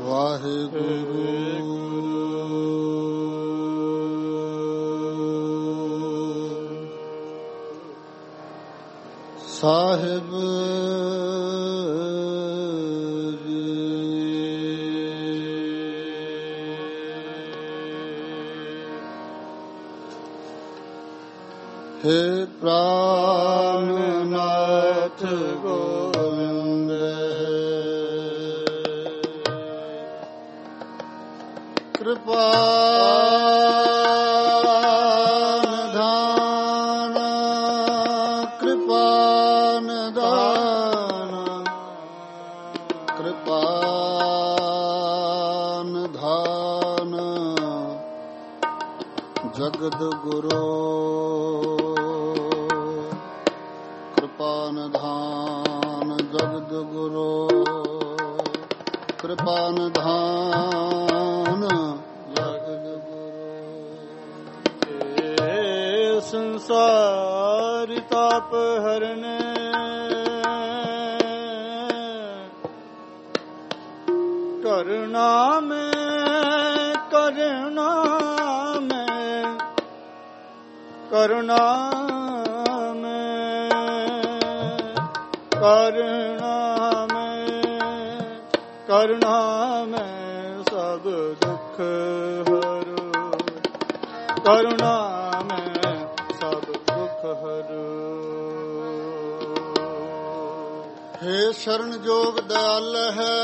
ਸਾਹਿਬ हे ਪ੍ਰਾਨਨਾਥ ਗੋਬਿੰਦ ਕਿਰਪਾ ਜਗਦ ਗੁਰੂ ਕਿਰਪਾ ਨਿਧਾਨ ਜਗਦ ਗੁਰੂ ਕਿਰਪਾ ਨਿਧਾਨ ਜਗਦ ਗੁਰੂ। ਏ ਸੰਸਾਰ ਤਾਪ ਹਰਨੇ ਕਰਨਾ ਮੈਂ ਕਰਨਾ ਕਰੁਣਾ ਮੈਂ ਕਰੁਣਾ ਮੈਂ ਕਰੁਣਾ ਮੈਂ ਸਭ ਦੁੱਖ ਹਰੂ ਕਰੁਣਾ ਮੈਂ ਸਭ ਦੁੱਖ ਹਰੂ। ਹੇ ਸ਼ਰਨ ਜੋਗ ਦਇਆਲ ਹੈ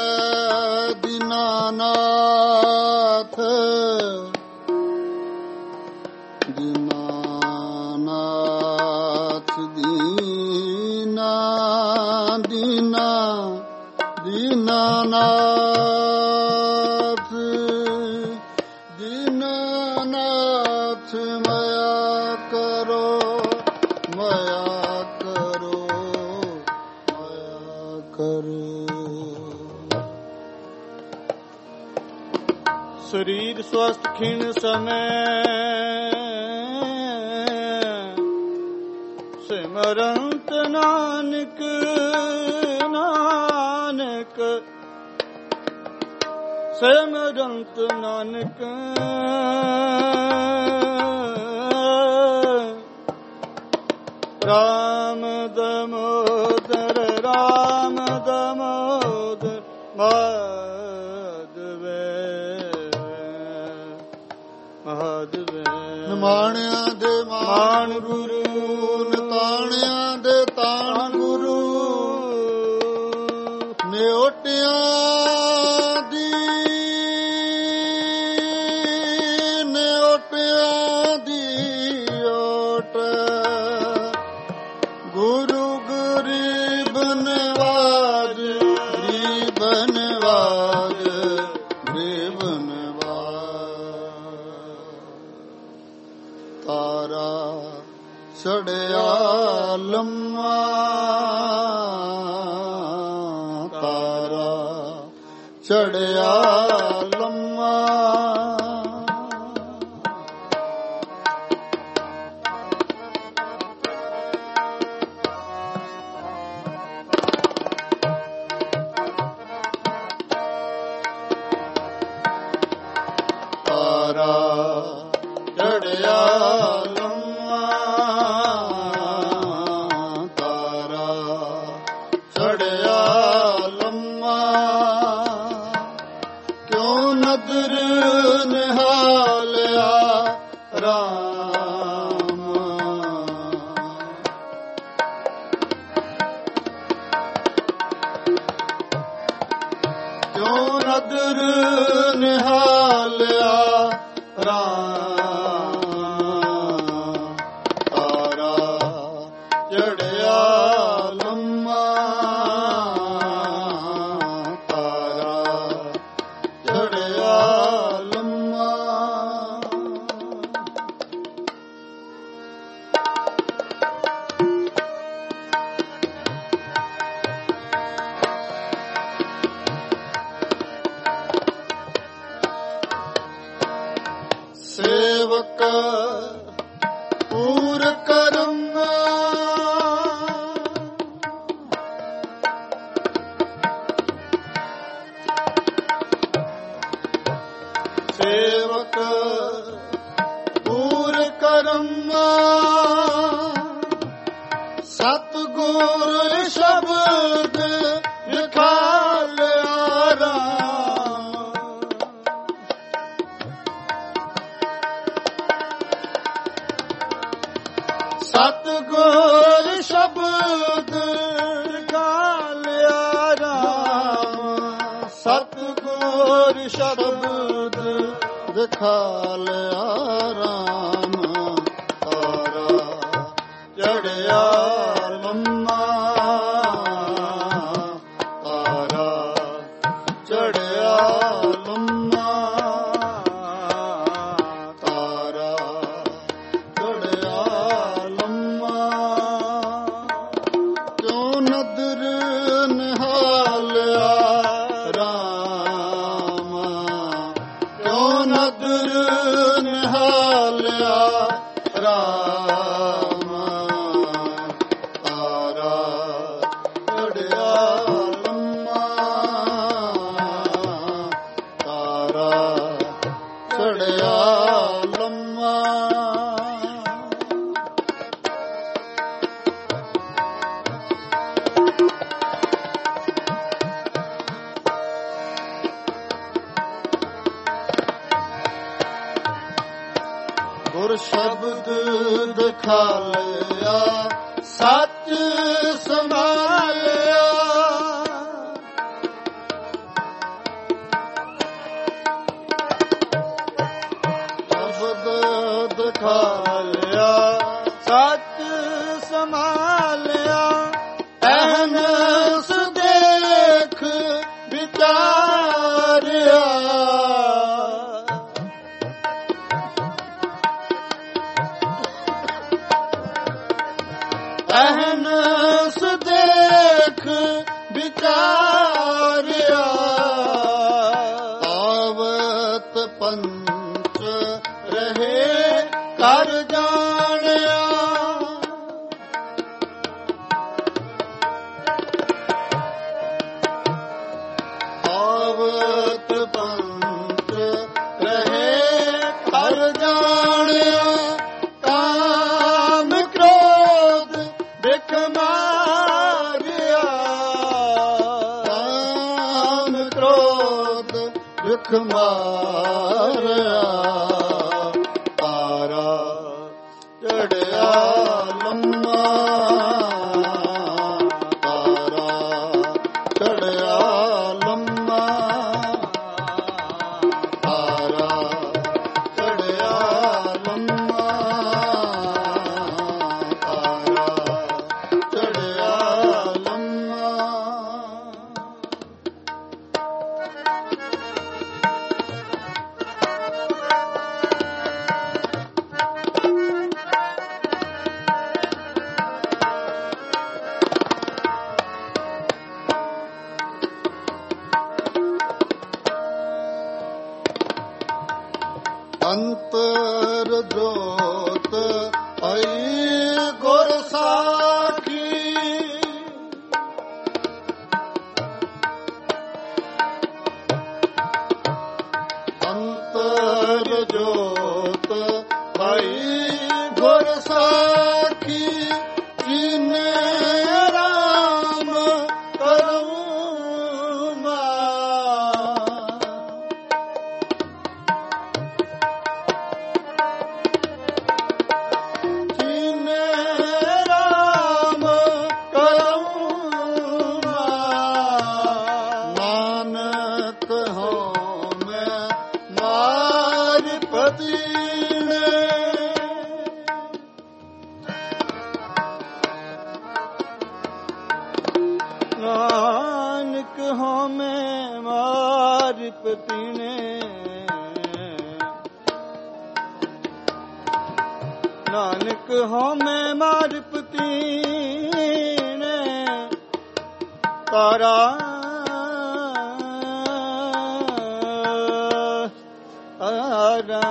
ਦੀਨਾਨਾਥ ਦੀਨਾਨਾਥ ਦੀਨਾਨਾਥ ਮਾਇਆ ਕਰੋ ਮਾਇਆ ਕਰੋ ਮਾਇਆ ਕਰੋ। ਸਰੀਰ ਸਵਸਥ ਖਿਣ ਸਮੈ ਸਿਮਰੰਤ ਨਾਨਕ ਨਾਨਕ ਸਿਮਰੰਤ ਨਾਨਕ ਰਾਮ ਦਮੋਦਰ ਰਾਮ ਦਮੋਦਰ ਮਾਧਵੇ ਮਾਧਵੇ। ਨਿਮਾਣਿਆਂ ਦੇ ਮਾਣ ਗੁਰੂ ਨਿਤਾਣਿਆਂ ਦੇ ਤਾਣ ਗੁਰੂ ਨਿਓਟਿਆਂ ਚੜਿਆ ਲੰਮਾ ਤਾਰਾ ਚੜਿਆ ਲੰਮਾ ਤਾਰਾ ਚੜਿਆ ਸੇਵਕ ਪੂਰ ਕਰਮ ਸਤਿਗੁਰ ਸ਼ਬਦ ਗਾਲਿਆ ਰਾਮ, ਸਤਿਗੁਰ ਸ਼ਬਦ ਦਿਖਾਲਿਆ ਰਾਮ, ਤਾਰਾ ਚੜਿਆ ਲੰਮਾ, ਤਾਰਾ ਚੜਿਆ ਲੰਮਾ, ਤਾਰਾ ਚੜਿਆ ਲੰਮਾ। ਕਿਉਂ ਨਦਰ ਨਿਹਾਲਿਆ ਰਾਮ, ਕਿਉਂ ਨਦਰ ਨਿਹਾਲਿਆ ਰਾਮ, ਤਾਰਾ ਚੜਿਆ ਲੰਮਾ, ਤਾਰਾ ਚੜਿਆ ਲੰਮਾ। ਗੁਰ ਸ਼ਬਦ ਦਿਖਾਲਿਆ, ਸੱਚ ਸੰਭਾਲਿਆ, ਸ਼ਬਦ ਦਿਖਾਲਿਆ, ਸੱਚ ਸੰਭਾਲਿਆ, ਅਹਨਸ ਦੇਖ ਵਿਚਾਰਿਆ, ਅਹਨਸ ਦੇਖ ਵਿਚਾਰਿਆ, ਆਵਤ ਪੰਚ ਰਹੇ ਕਰ ਜਾਣਿਆ, ਆਵਤ ਪੰਚ ਰਹੇ ਕਰ ਜਾਣਿਆ, ਕਾਮ ਕ੍ਰੋਧ ਬਿਖ ਮਾਰਿਆ, ਕਾਮ ਕ੍ਰੋਧ ਬਿਖ ਮਾਰਿਆ, ਤਾਰਾ ਚੜਿਆ ਲੰਮਾ, ਤਾਰਾ ਚੜਿਆ ਲੰਮਾ, ਤਾਰਾ ਚੜਿਆ ਲੰਮਾ, ਤਾਰਾ ਚੜਿਆ ਲੰਮਾ। ਅੰਤਰ ਜੋਤ ਆਈ ਗੁਰ ਸਾਖੀ, ਅੰਤਰ ਜੋਤ ਆਈ ਗੁਰ ਸਾਖੀ, ਜਿਨੇ ਰਾਮ ਕਰੂਮਾ, ਜਿਨੇ ਰਾਮ ਕਰੂਮਾ, ਨਾਨਕ ਹੋਮੈ ਮਾਰ ਪਤੀਨੇ, ਨਾਨਕ ਹੋਮੈ ਮਾਰ ਪਤੀਨੇ, ਨਾਨਕ ਹੋਮੈ ਮਾਰ ਪਤੀਨੇ, ਤਾਰਾ ਤਾਰਾ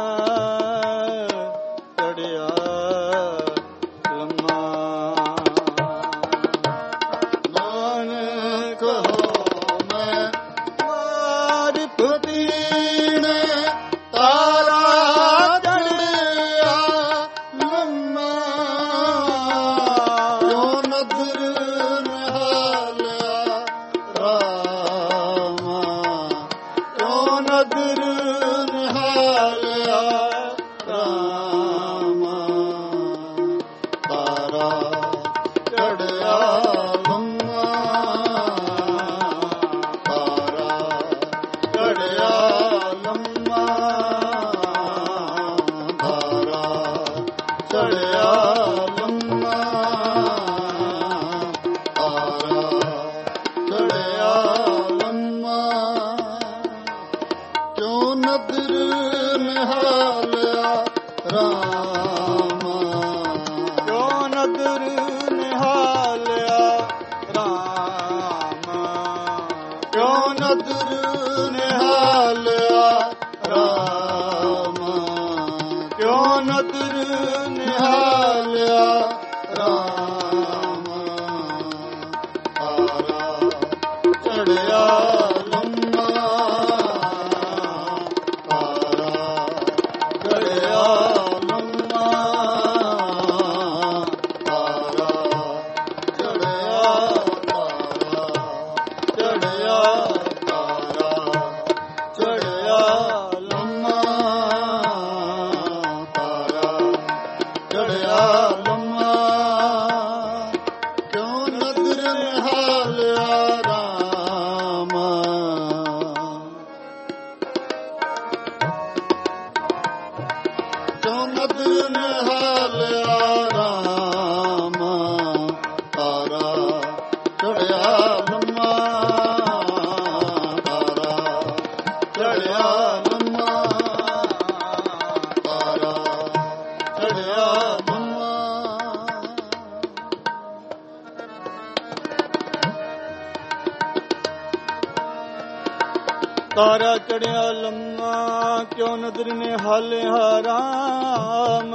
ਚੜਿਆ ਲੰਮਾ, ਨਾਨਕ ਹੋਮੈ ਮਾਰ ਪਤੀਨੇ, ਤਾਰਾ ਚੜਿਆ ਲੰਮਾ, ਕਿਉਂ ਨਦਰ ਨਿਹਾਲਿਆ ਰਾਮ, ਕਿਉਂ ਨਦਰ ਨਿਹਾਲਿਆ ਤਾਰਾ ਚੜਿਆ ਲੰਮਾ ਕਿਉ ਨਦਰ ਨੇ ਹਾਲਿਆ ਰਾਮ,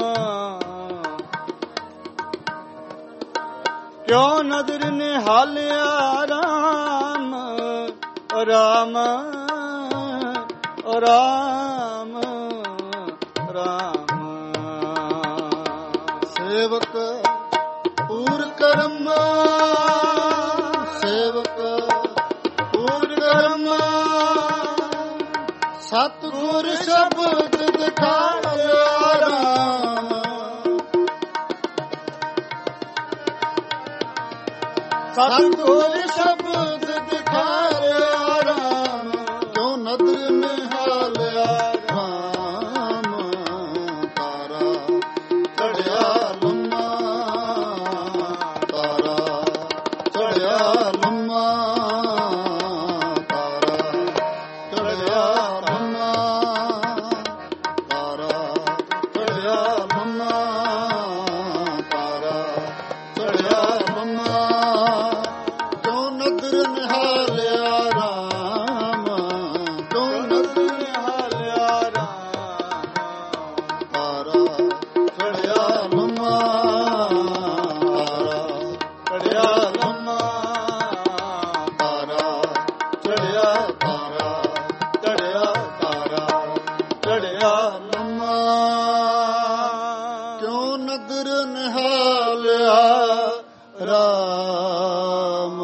ਕਿਉ ਨਦਰ ਨੇ ਹਾਲਿਆ ਰਾਮ, ਰਾਮ ਰਾਮ ਰਾਮ। ਸੇਵਕ ਪੂਰ ਕਰਮ, ਸੇਵਕ ਪੂਰ ਕਰਮ, ਸਤਿਗੁਰ ਸ਼ਬਦ ਦਿਖਾਇਆ ਰਾਮ, ਸਤਿਗੁਰ ਸ਼ਬਦ ਦਿਖਾਇਆ ਰਾਮ, ਕਿਉ ਨਦਰ ਨਿਹਾਲਿਆ ਰਾਮ, ਤਾਰਾ ਚੜਿਆ ਲੰਮਾ, ਤਾਰਾ ਚੜਿਆ ਲੰਮਾ, ਤਾਰਾ ਚੜਿਆ ਲੰਮਾ, ਤਾਰਾ ਚੜਿਆ ਲੰਮਾ, ਤਾਰਾ ਚੜਿਆ ਲੰਮਾ, ਕਿਉ ਨਦਰ ਨਿਹਾਲਿਆ ਰਾਮ, ਕਿਉ ਨਦਰ ਨਿਹਾਲਿਆ ਰਾਮ, ਤਾਰਾ ਚੜਿਆ ਲੰਮਾ, ਤਾਰਾ ਚੜਿਆ ਲੰਮਾ, ਤਾਰਾ ਚੜਿਆ, ਤਾਰਾ ਚੜਿਆ, ਤਾਰਾ ਚੜਿਆ ਲੰਮਾ, ਕਿਉ ਨਦਰ ਨਿਹਾਲਿਆ ਰਾਮ।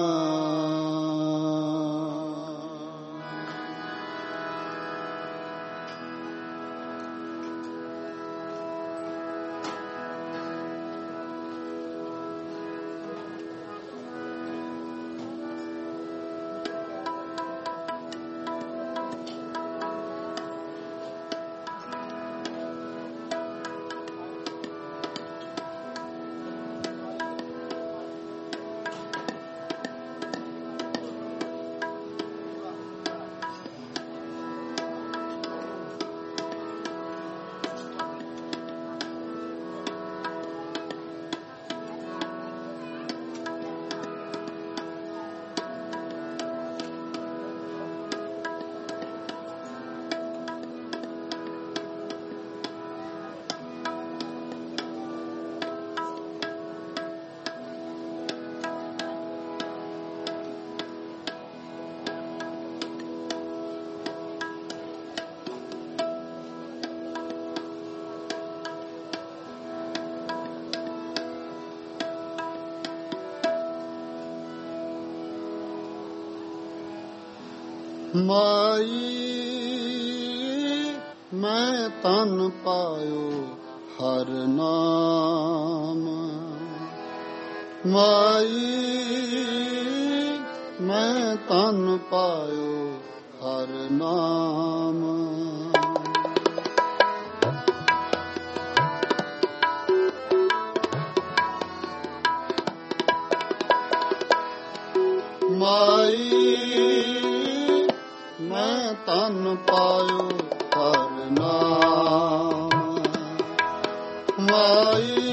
ਮਾਈ ਮੈਂ ਤਨ ਪਾਇਓ ਹਰ ਨਾਮ, ਮਾਈ ਮੈਂ ਤਨ ਪਾਇਓ ਹਰ ਨਾਮ, ਮਾਈ ਮੈਂ ਤਨ ਪਾਇਓ ਹਰ ਨਾਮ, ਮਾਈ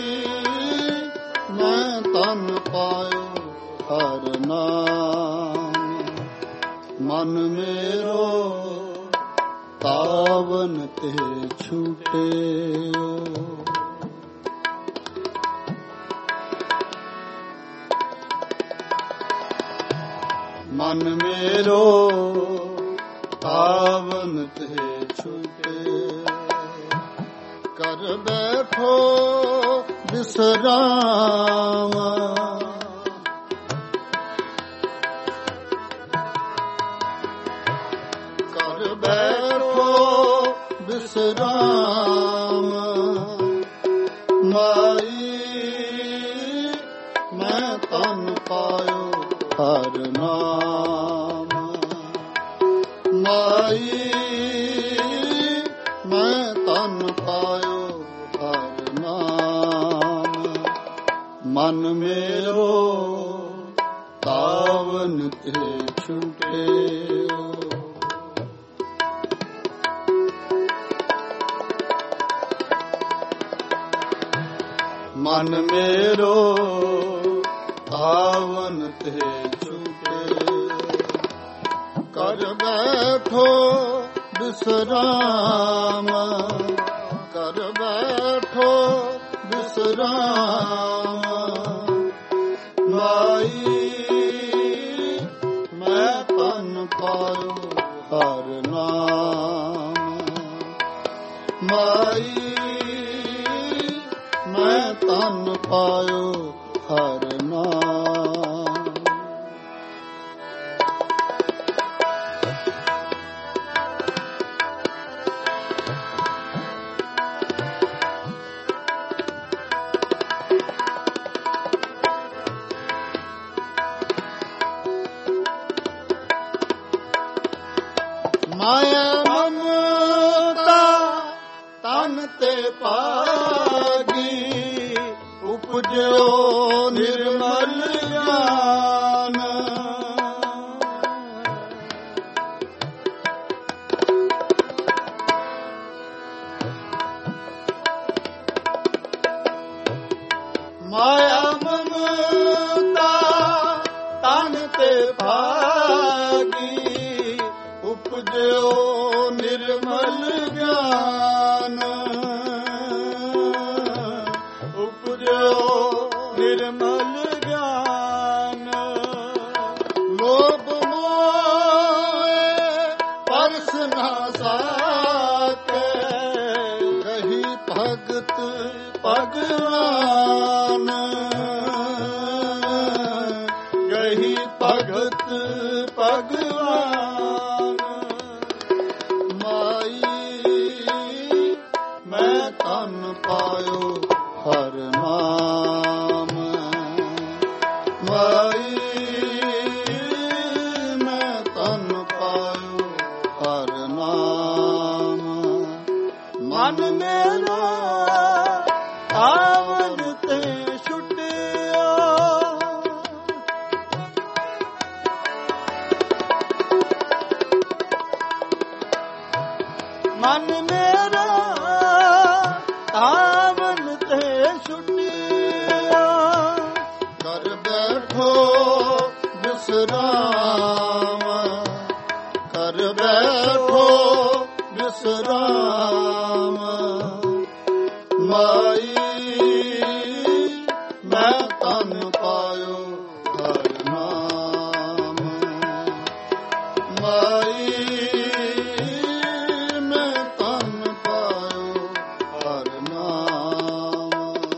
ਮੈਂ ਤਨ ਪਾਇਓ ਹਰ ਨਾਮ, ਮਨ ਮੇਰੋ ਤਾਵਨ ਤੇ ਛੂਟਿਓ, ਮਨ ਮੇਰੋ ਤਾਵਨ ਤੇ ਛੂਟੇ, ਕਰ ਬੈਠੋ ਵਿਸਰਾਮ, ਕਰ ਬੈਠੋ ਵਿਸਰਾਮ, ਮਾਈ ਮੈਂ ਤਨ ਪਾਇਓ ਹਰ ਨਾਮ, ਮਾਈ ਮੈਂ ਤਨ ਪਾਇਓ ਹਰ ਨਾਮ, ਮਨ ਮੇਰੋ ਤਾਵਨ ਤੇ ਛੂਟਿਓ, ਮਨ ਮੇਰੋ ਤਾਵਨ ਤੇ ਛੂਟੇ, ਕਰ ਬੈਠੋ ਵਿਸਰਾਮ, ਕਰ ਬੈਠੋ ਵਿਸਰਾਮ। ਮਾਈ ਮੈਂ ਤਨ ਪਾਇਓ ਹਰ ਨਾਮ, ਮਾਈ ਮੈਂ ਤਨ ਪਾਇਓ ਹਰ ਨਾਮ। ਮਾਇਆ ਮਮਤਾ ਤਨ ਤੇ ਪਾਗੀ, ਉਪਜਿਓ ਨਿਰਮਲ ਗਿਆਨ। ਮਾਇਆ ਮਮਤਾ ਤਨ ਤੇ ਪਾਗੀ, ਉਪਜਿਓ ਨਿਰਮਲ ਗਿਆਨ, ਉਪਜਿਓ ਨਿਰਮਲ ਗਿਆਨ। ਲੋਭ ਮੋਹ ਪਰਸ ਨਾ ਸਾਕੇ, ਗਹੀ ਭਗਤ ਭਗਵਾਨ, ਗਹੀ ਭਗਤ ਭਗਵਾਨ। ਮੈਂ ਤਨ ਪਾਇਓ ਹਰ ਨਾਮ, ਮਾਈ ਮੈਂ ਤਨ ਪਾਇਓ ਹਰ ਨਾਮ। ਮਨ ਮੇਰਾ ਆਵਨ ਤੇ ਛੁਟਿਆ, ਮਨ ਮੇਰਾ ਆਵਨ ਤੇ ਛੁਟਿਆ। ਕਰ ਬੈਠੋ ਵਿਸਰਾਮ, ਕਰ ਬੈਠੋ ਵਿਸਰਾਮ। ਮਾਈ ਮੈਂ ਤਨ ਪਾਇਓ ਹਰ ਨਾਮ, ਮਾਈ ਮੈਂ ਤਨ ਪਾਇਓ ਹਰ ਨਾਮ।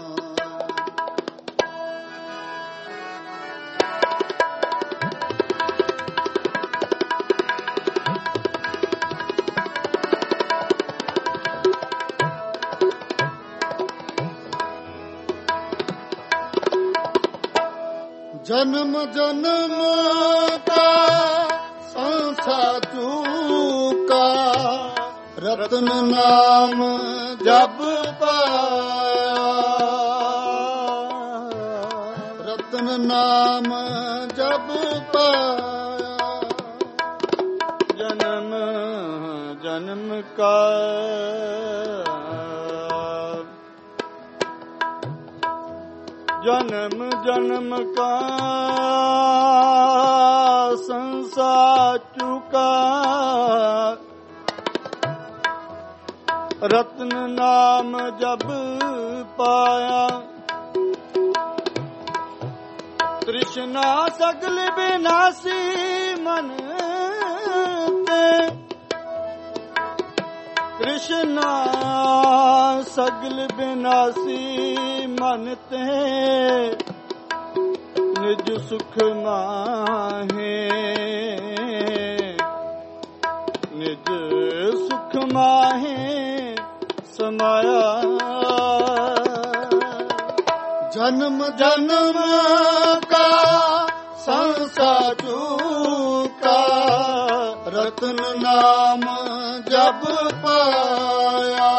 ਜਨਮ ਜਨਮ ਕਾ ਸੰਸਾਰ ਚੂਕਾ, ਰਤਨ ਨਾਮ ਜਪ ਪਾਇਆ, ਰਤਨ ਨਾਮ ਜਪ ਪਾਇਆ। ਜਨਮ ਜਨਮ ਕਾ ਜਨਮ ਜਨਮ ਕਾ ਸੰਸਾਰ ਚੁਕਾ, ਰਤਨ ਨਾਮ ਜਬ ਪਾਇਆ। ਤ੍ਰਿਸ਼ਨਾ ਸਗਲ ਬਿਨਾਸੀ ਮਨ ਤੇ, ਤ੍ਰਿਸ਼ਨਾ ਸਗਲ ਬਿਨਾਸੀ ਮਨ ਤੇ, ਨਿਜ ਸੁਖ ਮਾਹੇ, ਨਿਜ ਸੁਖ ਮਾਹੇ ਸਮਾਇਆ। ਜਨਮ ਜਨਮ ਕਾ ਸੰਸਾਰ ਚੂਕਾ, ਰਤਨ ਨਾਮ ਜਪ ਪਾਇਆ,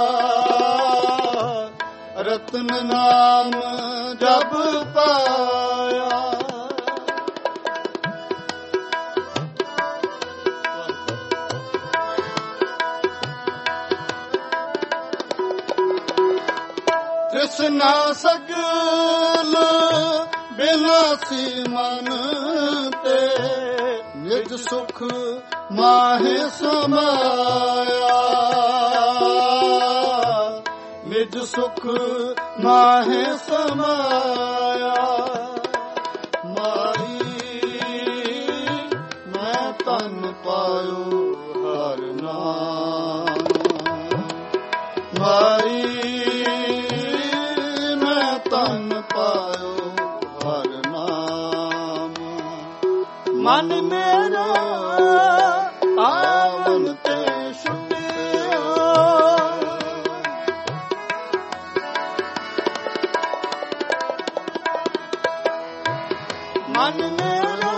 ਰਤਨ ਨਾਮ ਜਪ ਪਾਇਆ। ਤ੍ਰਿਸ਼ਨਾ ਸਗਲ ਬਿਨਾਸੀ ਮਨ ਤੇ, ਨਿਜ ਨਿਜ ਸੁਖ ਮਾਹੇ ਸਮਾਇਆ, ਨਿਜ ਸੁਖ ਮਾਹੇ ਸਮਾਇਆ। ਮਾਈ ਮੈਂ ਤਨ ਪਾਇਓ ਹਰ ਨਾਮ, ਮਾਈ ਮੈਂ ਤਨ ਪਾਇਓ ਹਰ ਨਾਮ। ਮਨ ਮੇਰਾ ਆਵਨ ਤੇ ਛੁਟਿਆ, ਮਨ ਮੇਰਾ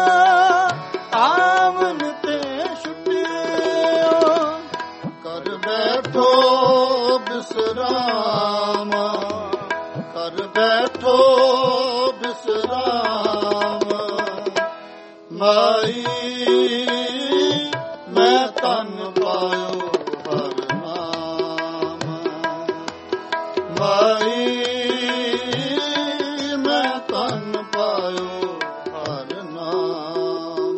ਆਵਨ ਤੇ ਛੁਟਿਆ। ਕਰ ਬੈਠੋ ਬਿਸਰਾਮ, ਕਰ ਬੈਠੋ ਬਿਸਰਾਮ। ਮਾਈ ਮੈਂ ਤਨ ਪਾਇਓ ਹਰ ਨਾਮ, ਮਾਈ ਮੈਂ ਤਨ ਪਾਇਓ ਹਰ ਨਾਮ।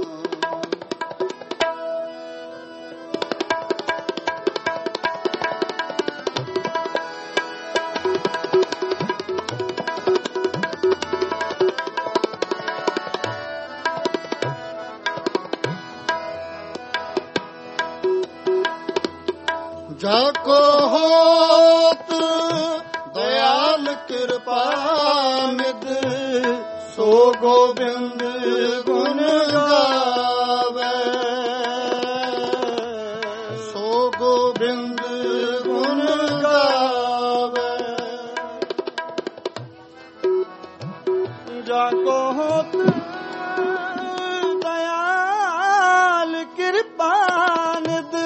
ਜਾਕੋ ਹੋਤ ਦਇਆਲ ਕਿਰਪਾ ਨਿਧ, ਸੋ ਗੋਬਿੰਦ ਗੁਣ ਗਾਵੇ, ਸੋ ਗੋਬਿੰਦ ਗੁਣ ਗਾਵੇ। ਜਾਕੋ ਹੋਤ ਦਇਆਲ ਕਿਰਪਾ ਨਿਧ,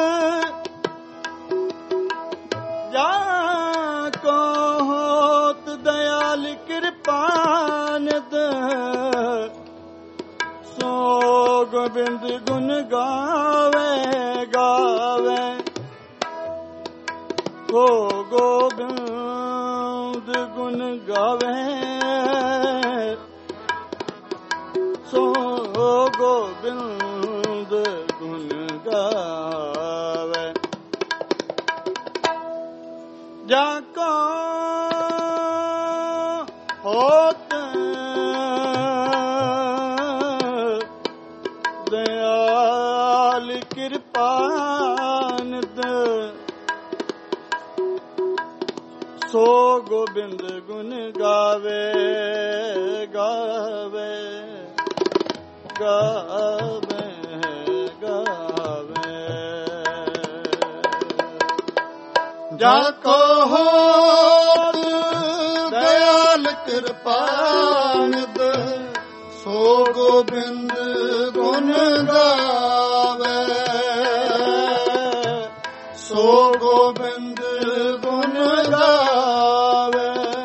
ਜਾਕੋ ਹੋਤ ਦਇਆਲ ਕਿਰਪਾ ਨਿਧ, ਸੋ ਗੋਬਿੰਦ ਗੁਣ ਗਾਵੇ ਗਾਵੇ। ਸੋ ਗੋਬਿੰਦ ਗੁਣ ਗਾਵੇ, ਸੋ ਗੋਬਿੰਦ ਗੁਣ ਗਾਵੇ। ਜਾਕੋ ਹੋਤ ਦਇਆਲ ਕਿਰਪਾ ਨਿਧ, ਸੋ ਗੋਬਿੰਦ ਗੁਣ ਗਾਵੇ ਗਾਵੇ ਗਾਵੇ ਗਾਵੇ। ਜਾਕੋ ਹੋਤ ਦਇਆਲ ਕਿਰਪਾ ਨਿਧ, ਸੋ ਗੋਬਿੰਦ ਗੁਣ ਗਾਵੇ, ਸੋ ਗੋਬਿੰਦ ਗੁਣ ਗਾਵੇ।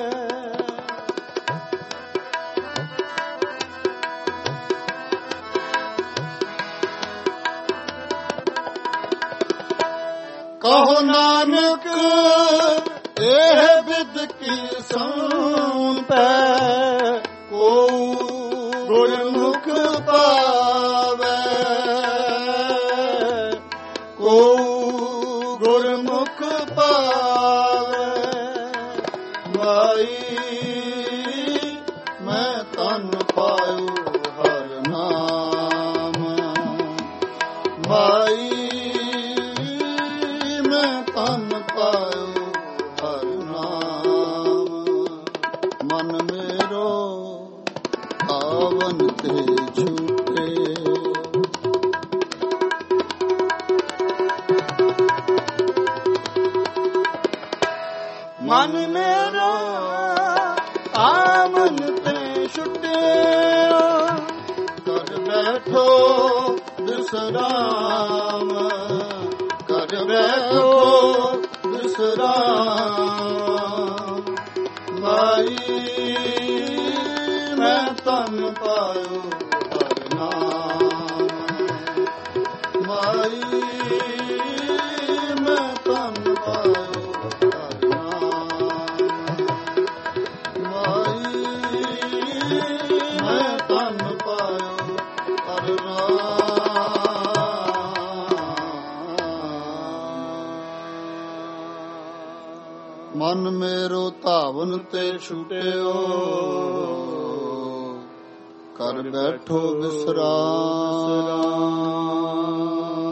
ਕਹੋ ਨਾਨਕ ਇਹ ਬਿਦ ਕੀ ਸੰਪੈ, ਕੋ ਗੁਰਮੁਖ ਪਾਵੇ, ਕੋ ਗੁਰਮੁਖ ਪਾਵੇ। ਮਾਈ ਮੈਂ ਤਨ ਪਾਇਓ ਹਰ ਨਾਮ, ਮਾਈ ਮੈਂ ਤਨ ਪਾਇਓ ਹਰ ਨਾਮ। ਮਨ ਮੇਰੋ ਆਵਨ ਤੇ ਝੂਠੇ, ਮਨ ਮੇਰਾ ਆਵਨ ਤੇ ਛੁਟਿਆ। ਕਰ ਬੈਠੋ ਬਿਸਰਾਮ, ਕਰ ਬੈਠੋ ਬਿਸਰਾਮ। ਮਾਈ ਮੈਂ ਤਨ ਪਾਇਓ ਹਰ ਨਾਮ, ਮਾਈ ਮੈਂ ਤਨ ਪਾਇਓ ਹਰ ਨਾਮ, ਮਾਈ ਮੈਂ ਤਨ ਪਾਇਓ ਹਰ ਨਾਮ। ਮਨ ਮੇਰੋ ਧਾਵਨ ਤੇ ਛੁਟਿਓ, ਕਰ ਬੈਠੋ ਵਿਸਰਾਮ।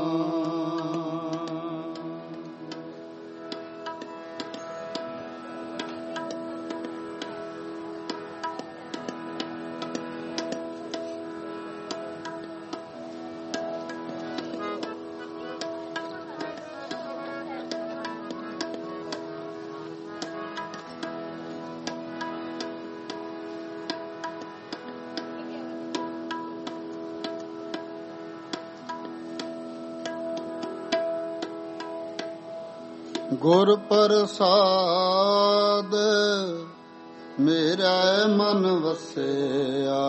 ਗੁਰ ਪ੍ਰਸਾਦ ਮੇਰਾ ਮਨ ਵਸਿਆ,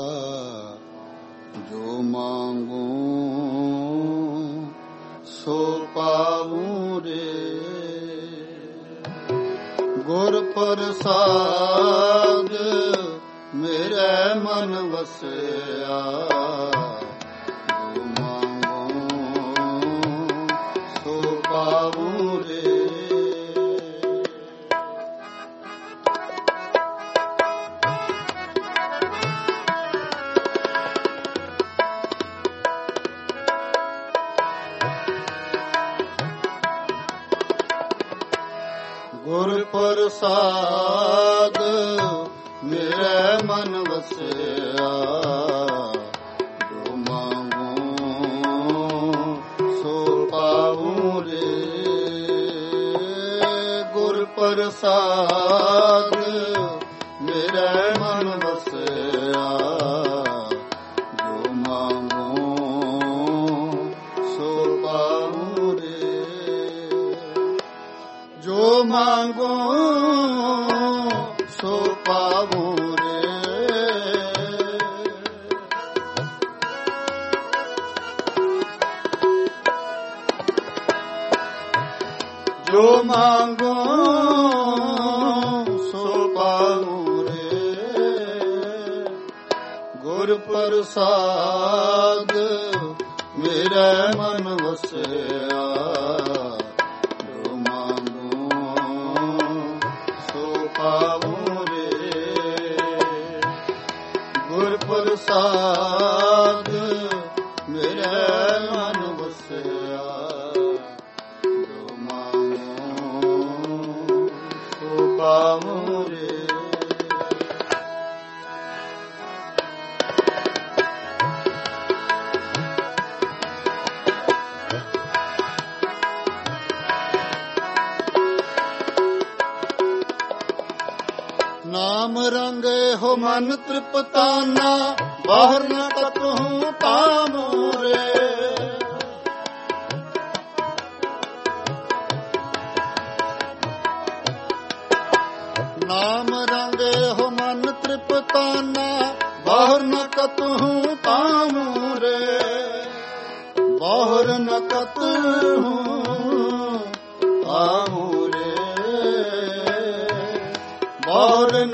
ਜੋ ਮੰਗੂ ਸੋ ਪਾਵੂੰ ਰੇ। ਗੁਰ ਪ੍ਰਸਾਦ ਮੇਰਾ ਮਨ ਵਸਿਆ, ਜੋ ਮੰਗੂ ਸੋ ਪਾਵੂੰ ਰੇ। ਗੁਰ ਪ੍ਰਸਾਦ ਮੇਰੇ ਮਨ ਵਸਿਆ, ਜੋ ਮੰਗੂ ਸੋ ਪਾਵੂੰ ਰੇ। ਗੁਰ ਪ੍ਰਸਾਦ ਮੇਰੇ ਮਨ ਵਸਿਆ, ਜੋ ਮੰਗੂ ਸੋ ਪਾਵੂੰ ਰੇ। ਜੋ ਮੰਗੂ ਸੋ ਪਾਵੂੰ ਰੇ। ਜੋ ਮੰਗੂ ਸੋ ਪਾਵੂੰ ਰੇ। ਗੁਰ ਪ੍ਰਸਾਦ ਮੇਰੇ ਮਨ ਵਸਿਆ, ਗੁਰ ਪ੍ਰਸਾਦ ਮੇਰੇ ਮਨ ਵਸਿਆ, ਜੋ ਮੰਗੂ ਸੋ ਪਾਵੂੰ ਰੇ। ਨਾਮ ਰੰਗੇ ਹੋ ਮਨ ਤ੍ਰਿਪਤਾਨਾ, ਬਾਹਰ ਨ ਕਤਹੂੰ ਪਾਵੂੰ ਰੇ। ਨਾਮ ਰੰਗੇ ਹੋ ਮਨ ਤ੍ਰਿਪਤਾਨਾ, ਬਾਹਰ ਨ ਕਤਹੂੰ ਪਾਵੂੰ ਰੇ। ਬਾਹਰ ਨ ਕਤਹੂੰ ਪਾਵੂੰ ਰੇ। ਬਾਹਰ ਨ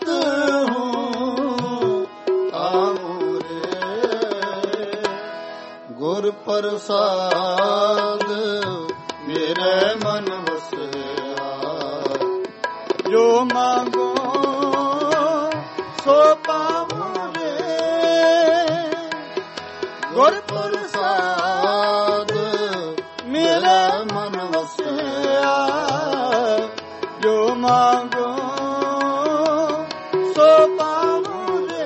ਕਤਹੂੰ ਪਾਵੂੰ ਰੇ। ਗੁਰ ਪ੍ਰਸਾਦ ਮੇਰੇ ਮਨ ਵਸਿਆ, ਜੋ ਮੰਗੂ ਸੋ ਪਾਵੂੰ ਰੇ। ਗੁਰ ਪ੍ਰਸਾਦ ਮੇਰੇ ਮਨ ਵਸਿਆ, ਜੋ ਮੰਗੂ ਸੋ ਪਾਵੂੰ ਰੇ।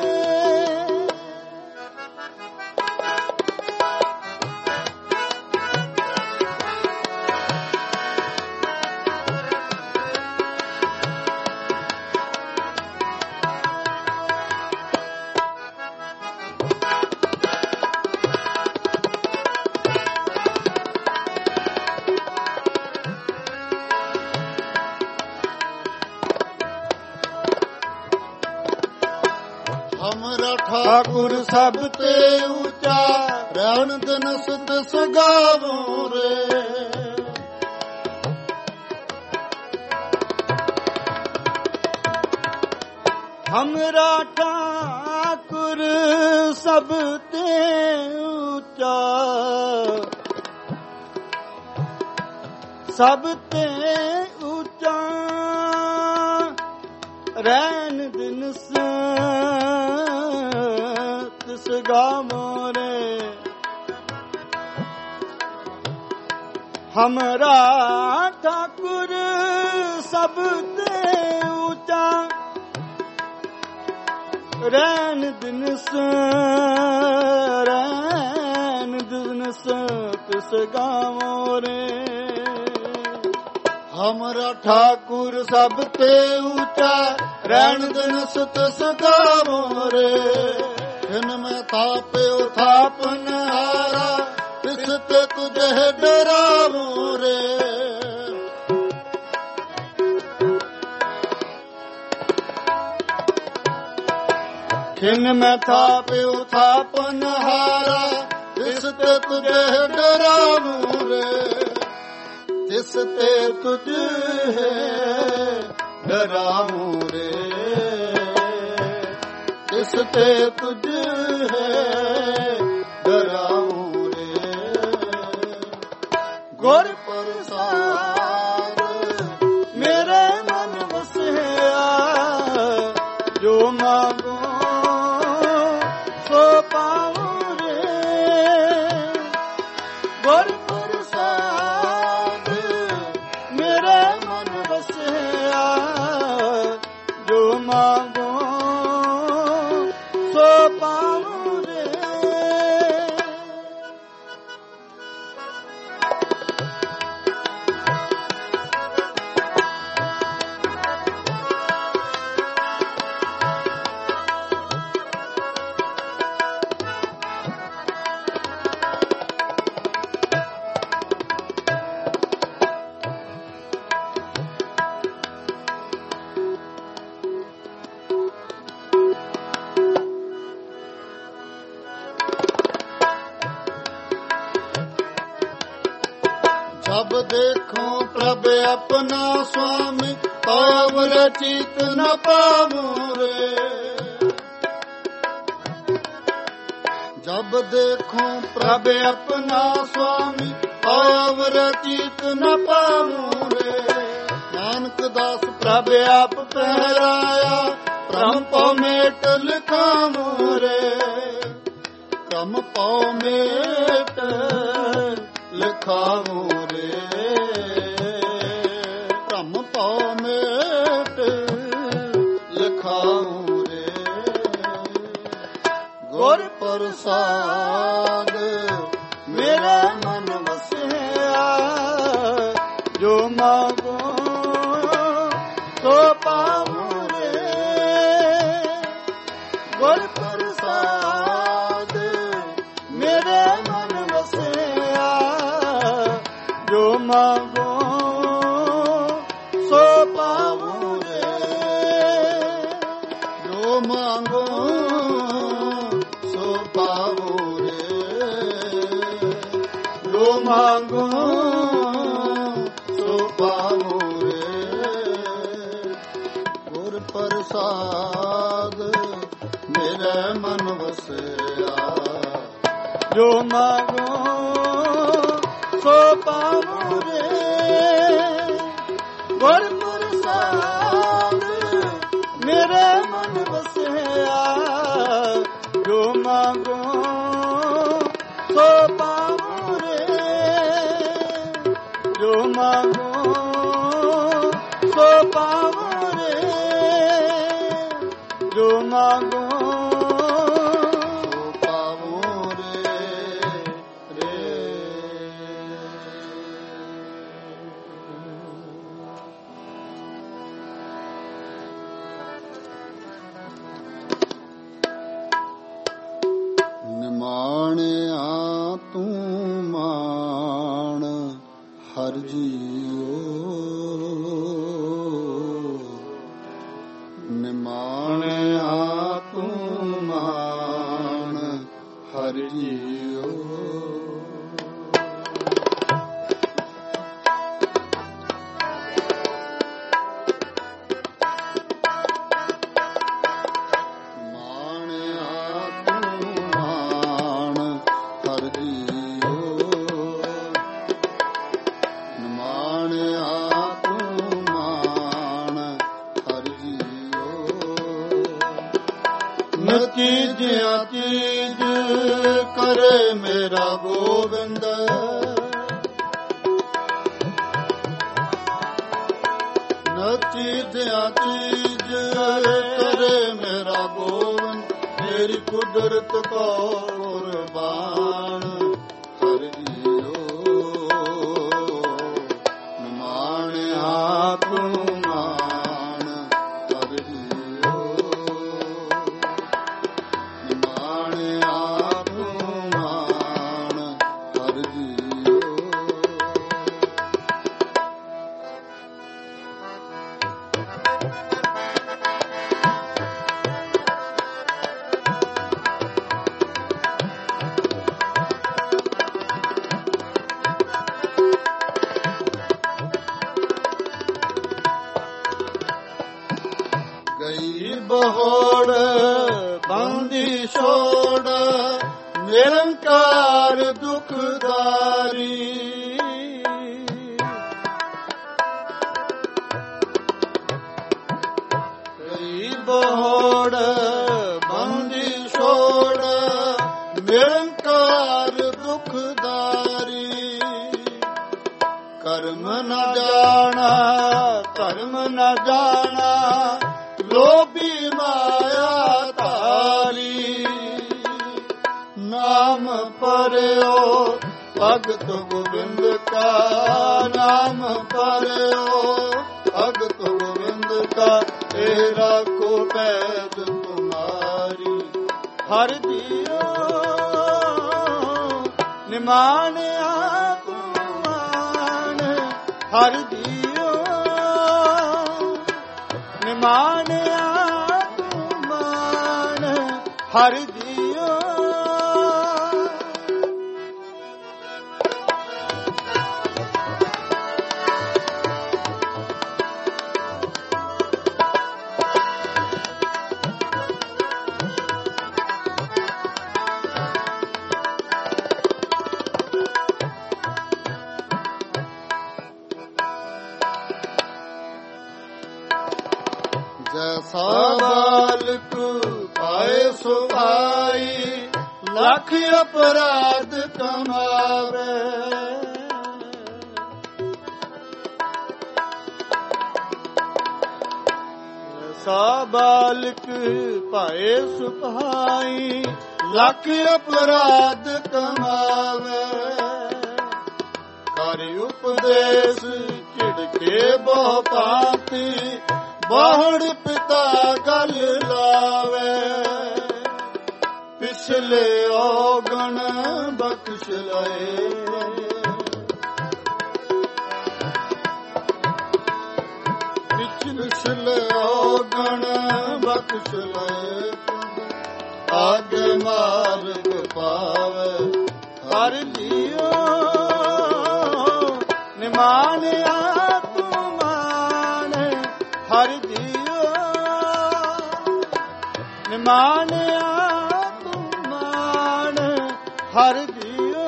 ਹਮਰਾ ਠਾਕੁਰ ਸਭ ਤੇ ਉੱਚਾ, ਰਹਿਣ ਦਿਨ ਸੁਧ ਸਗਾਵੂੰ ਰੇ। ਹਮਰਾ ਠਾਕੁਰ ਸਭ ਤੇ ਉੱਚਾ, ਸਭ ਤੇ ਉੱਚਾ ਰਹਿਣ ਦਿਨ ਤਿਸ ਗਾਵੋ ਰੇ ਹਮਰਾ ਠਾਕੁਰ ਸਭ ਤੇ ਊਚਾ ਰਹਿਣ ਦਿਨ ਤਿਸ ਗਾਵੋ ਰੇ ਹਮਰਾ ਠਾਕੁਰ ਸਭ ਤੇ ਊਚਾ ਰਹਿਣ ਦਿਨ ਤਿਸ ਗਾਵੋ ਰੇ ਜਿਨ ਮੈਂ ਥਾਪਿਓ ਥਾਪਨ ਹਾਰਾ ਤਿਸ ਤੇ ਤੁਝੇ ਡਰਾਵੋ ਰੇ ਜਿਨ ਮੈਂ ਥਾਪਿਓ ਥਾਪਨ ਹਾਰਾ ਤਿਸ ਤੇ ਤੁਝੇ ਡਰਾਵੋ ਰੇ ਤਿਸ ਤੇ ਤੁਝੇ ਡਰਾਵੋ ਰੇ ਤਿਸ ਤੇ ਤੁਝੇ ਡਰਾਵੋ ਰੇ ਗੁਰ ਪ੍ਰਸਾਦ ਮੇਰੇ ਮਨ ਵਸਿਆ ਜੋ ਮਾਗੋ ਸੋ ਪਾਉ ਰੇ ਗੁਰ ਪ੍ਰਸਾਦ ਮੇਰੇ ਮਨ ਵਸਿਆ ਜੋ ਮਾਗੋ ਸੋ ਪਾਉ ਰੇ जब देखो प्रभ अपना स्वामी तब रचित न पावो रे जब देखो प्रभ अपना स्वामी तब रचित न पावो रे नानक दास प्रभ आप पहराया ब्रह्म पौ मेट लिखावो रे ब्रह्म पौ मेट लिखावो रे ब्रह्म पौ मेट लिखावो रे गुर प्रसाद मेरे मन वसिया जो मागो तो पाऊं रे गुर प्रसाद मेरे मन वसिया जो मागो सो पाऊं रे जो मांगो सो पाओ रे जो मांगो सो पाओ रे गुर प्रसाद मेरे मन वसिया जो मांगो सो पाऊं रे गुर प्रसाद मेरे मन वसिया जो मांगो सो पाऊं रे जो मांगो सो पाऊं रे जो मांगो ਨਿਮਾਣਿਆ ਤੂੰ ਮਾਣ ਹਰ ਜੀਓ ਨਿਮਾਣਿਆ ਤੂੰ ਮਾਣ ਹਰ ਜੀਓ ਨਿਮਾਣਿਆ ਤੂੰ ਮਾਣ ਹਰ ਜੀਓ ਨ ਚੀਜਿਆ ਚੀਜ ਕਰੇ ਮੇਰਾ ਗੋਬਿੰਦ, ਨ ਚੀਜਿਆ ਚੀਜ ਕਰੇ ਮੇਰਾ ਗੋਬਿੰਦ, ਤੇਰੀ ਕੁਦਰਤ ਕੋ ਕੁਰਬਾਨ ਹਰਿ ਜੀਓ, ਨਿਮਾਣਿਆ ਤੂੰ ਮਾਣ ਹਰਿ ਜੀਓ, ਨਿਮਾਣਿਆ ਤੂੰ ਮਾਣ ਹਰਿ ਜੀਓ। ਗਈ ਬਹੋੜ ਬੰਦੀ ਛੋੜ, ਨਿਰੰਕਾਰ ਦੁਖਦਾਰੀ, ਗਈ ਬਹੋੜ ਬੰਦੀ ਛੋੜ, ਨਿਰੰਕਾਰ ਦੁਖਦਾਰੀ, ਕਰਮ ਨ ਜਾਣਾ ਧਰਮ ਨ ਜਾਣਾ, ਲੋਭੀ ਮਾਇਆ ਧਾਰੀ, ਨਾਮ ਪਰਿਓ ਭਗਤ ਗੋਬਿੰਦ ਕਾ, ਨਾਮ ਪਰਿਓ ਭਗਤ ਗੋਬਿੰਦ ਕਾ, ਤੇਰਾ ਕੋ ਪੈਦ ਤੁਮਾਰੀ ਹਰਿ ਜੀਓ, ਨਿਮਾਣਿਆ ਤੂੰ ਮਾਣ ਹਰਿ ਜੀਓ, ਨਿਮਾਣਿਆ ਤੂੰ ਮਾਣ ਹਰਿ ਜੀਓ। ਜੈਸਾ ਬਾਲਕ ਪਾਏ ਸੋ ਭਾਈ, ਲੱਖ ਅਪਰਾਧ ਕਮਾਵੇ, ਜੈਸਾ ਬਾਲਕ ਪਾਏ ਸੋ ਭਾਈ, ਲੱਖ ਅਪਰਾਧ ਕਮਾਵੇ, ਕਰ ਉਪਦੇਸ਼ ਝਿੜਕੇ ਬਹੁ ਭਾਂਤੀ, ਬਾਹੜ ਪਿਤਾ ਗਲ ਲਾਵੇ, ਪਿਛਲੇ ਔਗਣ ਬਖਸ਼ ਲਏ, ਪਿਛਲੇ ਔਗਣ ਬਖਸ਼ ਲਏ, ਆਗੇ ਮਾਰਗ ਪਾਵੇ ਹਰਿ ਜੀਓ, ਨਿਮਾਣਿਆ ਤੂੰ ਮਾਣ ਹਰਿ ਜੀਓ, ਨਿਮਾਣਿਆ ਤੂੰ ਮਾਣ ਹਰਿ ਜੀਓ।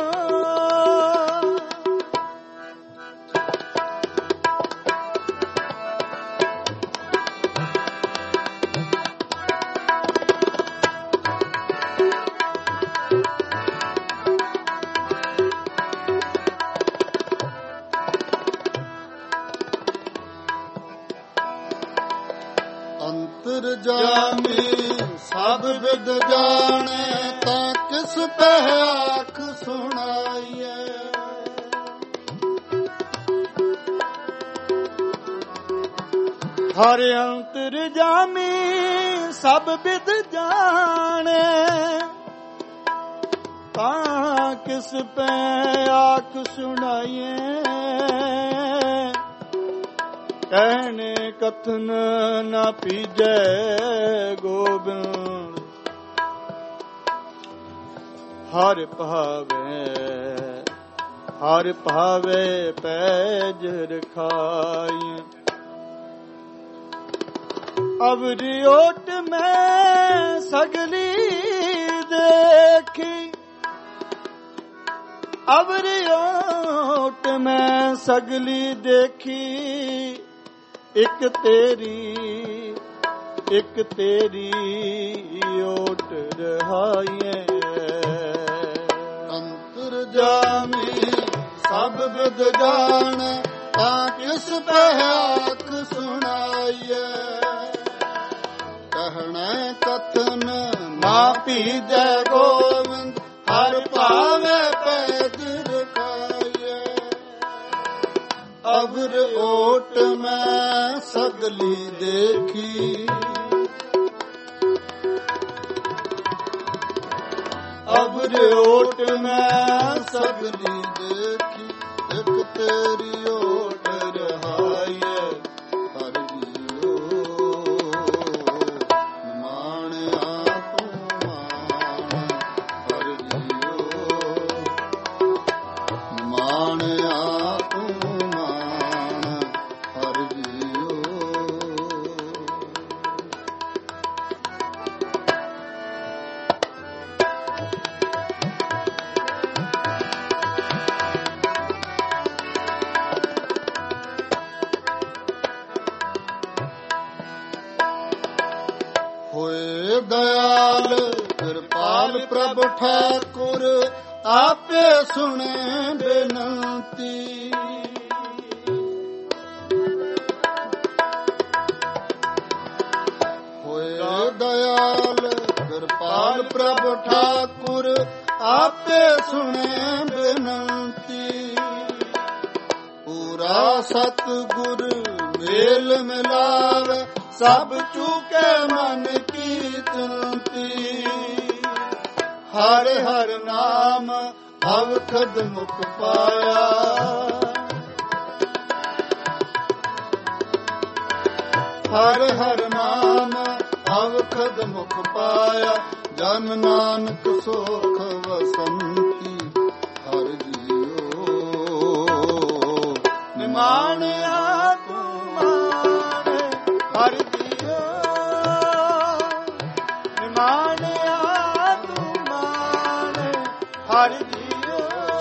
ਅੰਤਰਜਾਮੀ ਸਭ ਵਿਦ ਜਾਣੇ, ਤਾਂ ਕਿਸ ਪਹਿ ਆਖ ਸੁਣਾਈਏ, ਹਰਿ ਅੰਤਰਜਾਮੀ ਸਭ ਵਿਦ ਜਾਣੇ, ਤਾਂ ਕਿਸ ਪੈ ਆਖ ਸੁਣਾਈਏ, ਕਹਿਣੇ ਕਥਨ ਨਾ ਪੀਜੈ ਗੋਬਿੰਦ, ਹਰਿ ਭਾਵੇ ਹਰਿ ਭਾਵੇ ਪੈਜ ਰਖਾਈ, ਅਵਰਿ ਓਟ ਮੈਂ ਸਗਲੀ ਦੇਖੀ, ਅਵਰਿ ਓਟ ਮੈਂ ਸਗਲੀ ਦੇਖੀ, ਇੱਕ ਤੇਰੀ ਇੱਕ ਤੇਰੀ ਓਟ ਰਹਾਈਏ। ਅੰਤਰ ਜਾਮੀ ਸਭ ਬਿਦ ਜਾਣੈ, ਤਾਂ ਕਿਸ ਪਹਿ ਆਖ ਸੁਣਾਈਐ। ਕਹਿਣੈ ਕਥਨ ਨਾ ਭੀਜੈ ਗੋਵਿੰਦ, ਹਰ ਭਾਵੈ ਪੈਜ ਰਖਾਈਐ। ਅਬਰ ਓਟ ਮੈਂ ਸਗਲੀ ਦੇਖੀ, ਅਬਰ ਓਟ ਮੈਂ ਸਗਲੀ ਦੇਖੀ। ਇੱਕ ਤੇਰੀ ਓਟ ਰਹਾਈਐ, ਹਰ ਜੀਓ ਨਿਮਾਣਿਆ ਤੂੰ ਮਾਣ। ਹਰ ਜੀਓ ਨਿਮਾਣਿਆ ਤੂੰ ਮਾਣ। ਹਰ ਜੀਓ ਹੋਏ ਦਇਆਲ ਕਿਰਪਾਲ ਪ੍ਰਭ ਠਾਕੁਰ, ਆਪੇ ਸੁਣੇ ਬੇਨੰਤੀ। ਹੋਏ ਦਇਆਲ ਕਿਰਪਾਲ ਪ੍ਰਭ ਠਾਕੁਰ, ਆਪੇ ਸੁਣੇ ਬੇਨੰਤੀ। ਪੂਰਾ ਸਤਿਗੁਰ ਮੇਲ ਮਿਲਾਵੇ, ਸਭ ਚੂਕੇ ਮਨ ਕੀ ਤੁੰਤੀ। ਹਰ ਹਰ ਨਾਮ ਅਵਖਦ ਮੁਖ ਪਾਇਆ, ਹਰ ਹਰ ਨਾਮ ਅਵਖਦ ਮੁਖ ਪਾਇਆ। ਜਨ ਨਾਨਕ ਸੋਖ ਵਸੰਤੀ। ਹਰ ਜੀਓ ਨਿਮਾਣਿਆ ਤੂੰ ਮਾਣ। ਹਰ ਜੀਓ ਨਿਮਾਣਿਆ ਤੂੰ ਮਾਣ। ਹਰ ਜੀਓ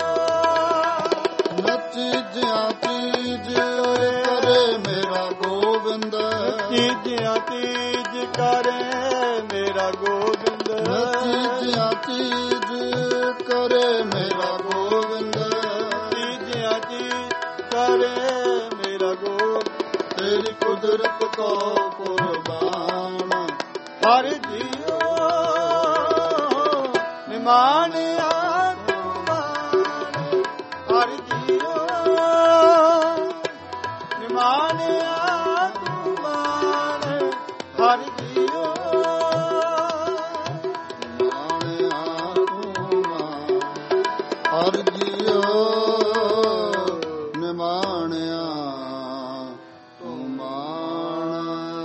ਨਚੀਜਿਆ ਚੀਜ ਕਰੇ ਮੇਰਾ ਗੋਬਿੰਦ। ਚੀਜਿਆ ਚੀਜ ਕਰੇ ਮੇਰਾ ਗੋਬਿੰਦ। ਨਚੀਜਿਆ ਚੀਜ ਕਰੇ ਮੇਰਾ ਗੋਬਿੰਦ। ਚੀਜਿਆ ਚੀਜ ਕਰੇ ਮੇਰਾ ਗੋਬਿੰਦ। ਤੇਰੀ ਕੁਦਰਤ ਕੋ ਕੁਰਬਾਨ। ਹਰ ਜੀਓ ਨਿਮਾਣਿਆ ਤੂੰ ਮਾਣ। ਹਰ ਜੀਓ ਨਿਮਾਣਿਆ ਤੂੰ ਮਾਣ। ਹਰ ਜੀਓ ਨਿਮਾਣਿਆ ਤੂੰ ਮਾਣ। ਹਰ ਜੀਓ ਨਿਮਾਣਿਆ ਤੂੰ ਮਾਣ।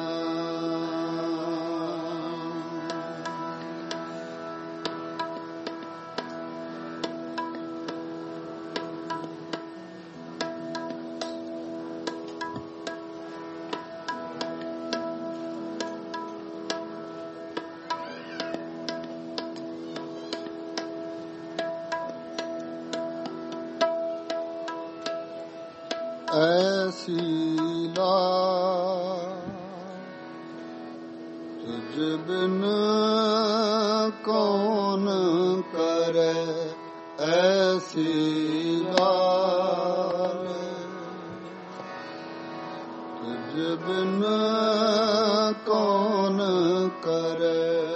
ਐਸੀ ਲਾ ਤੁਝ ਬਿਨ ਕੌਣ ਕਰੇ। ਐਸੀ ਲਾਲ ਤੁਝ ਬਿਨ ਕੌਣ ਕਰੇ।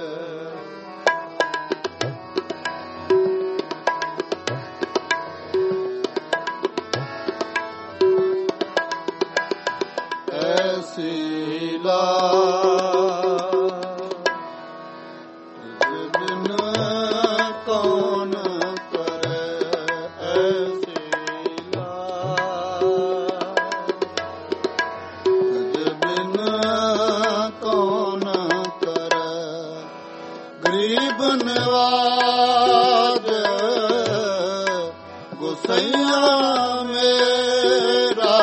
ਐਸੀ ਲਾਲ ਤੁਝ ਬਿਨ ਕੌਣ ਕਰੇ। ਐਸੀ ਲਾਲ ਤੁਝ ਬਿਨ ਕੌਣ ਕਰੇ। ਗਰੀਬ ਨਿਵਾਜ ਗੁਸਈਆ ਮੇਰਾ।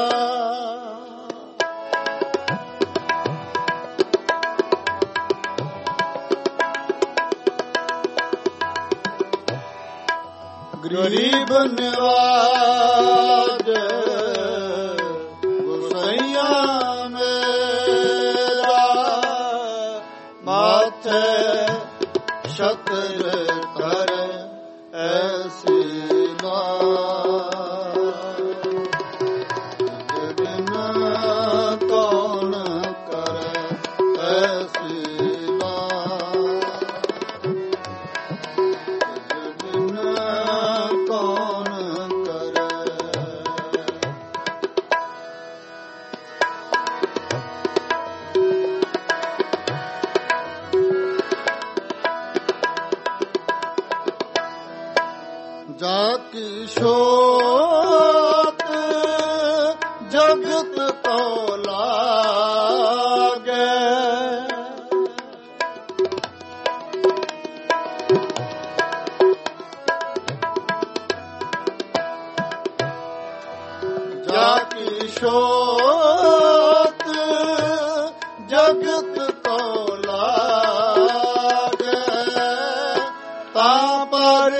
ਗਰੀਬ ਨਿਵਾਜ ਗੁਸਈਆ ਮੇਰਾ। ਛਤਰ ਧਰੈ ਐਸੀ ਜਾਕੀ ਸ਼ੋਤ ਜਗਤ ਤੋ ਲਾਗੈ ਜਾਕੀ ਸ਼ੋਤ ਜਗਤ ਤੋ ਲਾਗੈ ਤਾਂ ਪਰ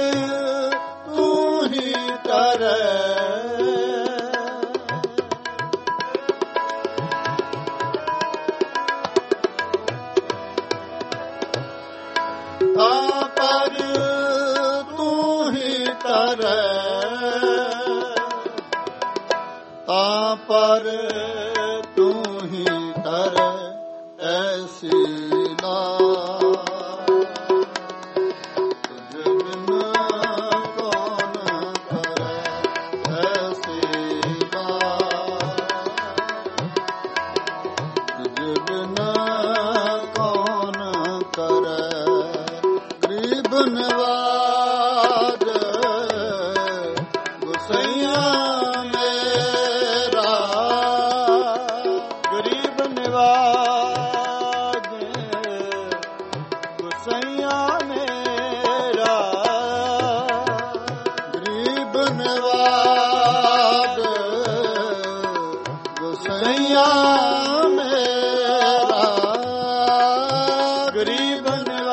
ਪਰ ਤੂੰ ਹੀ ਤਰੈ ਤਾਂ ਪਰ ਤੂੰ ਹੀ ਤਰੈ ਐਸੀ ਨਿਵਾਜ ਗੁਸਈਆ ਮੇਰਾ ਗਰੀਬ ਨਿਵਾਜ ਗੁਸਈਆ ਮੇਰਾ ਗਰੀਬ ਨਿਵਾਜ ਗੁਸਈਆ ਮੇਰਾ ਗਰੀਬ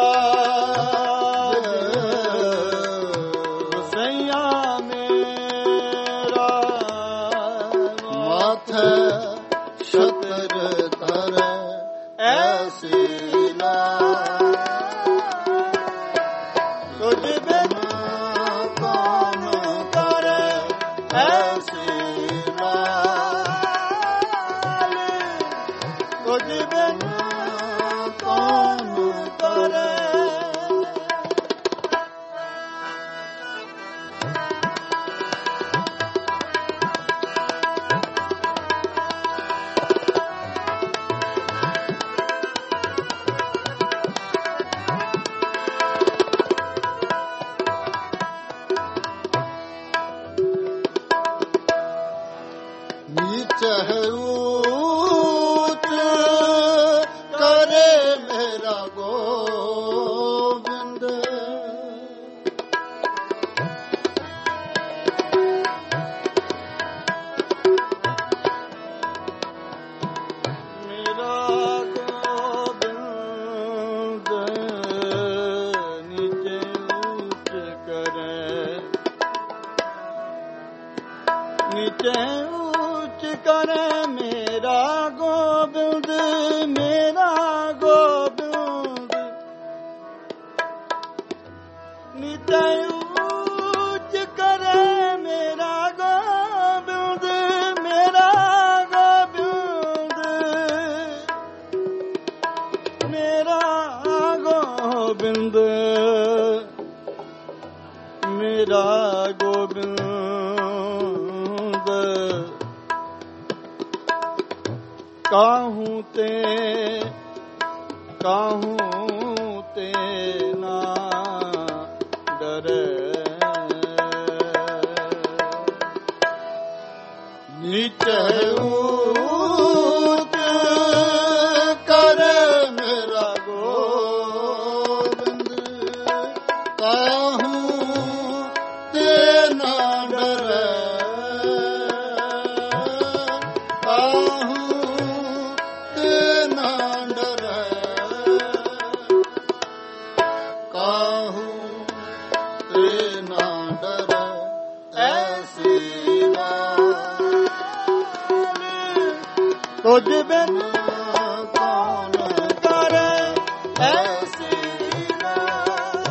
ਛਤਰ ਧਰੈ ਐਸੀ ਤੁਝ ਬਿਨ ਕੌਣ ਕਰੈ ਐਸੀ ਤੁਝ ਬਿਨ ਕੌਣ ਕਰੈ ਨੀਚੈ ਊਚ ਕਰੇ ਮੇਰਾ ਗੋਬਿੰਦ ਮੇਰਾ ਗੋਬਿੰਦ ਨੀਚੇ ਊਚ ਕਰੇ ਨੀਚੇ ਕਰੇ ਮੇਰਾ ਗੋਬਿੰਦ ਨੀਚੇ ਉੱਚ ਕਰੇ ਮੇਰਾ ਗੋਬਿੰਦ ਮੇਰਾ ਗੋਬਿੰਦ ਮੇਰਾ ਗੋਬਿੰਦ ਕਾਹੂ ਤੇ ਨਾ ਡਰੇ ਨੀਚੇ ਊਚ ਕਰੇ ਮੇਰਾ ਗੋਬਿੰਦ ਕਾਹੂ ਤੇ ਨਾ ਡਰੇ ਤੁਝ ਬਿਨ ਕੌਣ ਕਰੈ ਐਸੀ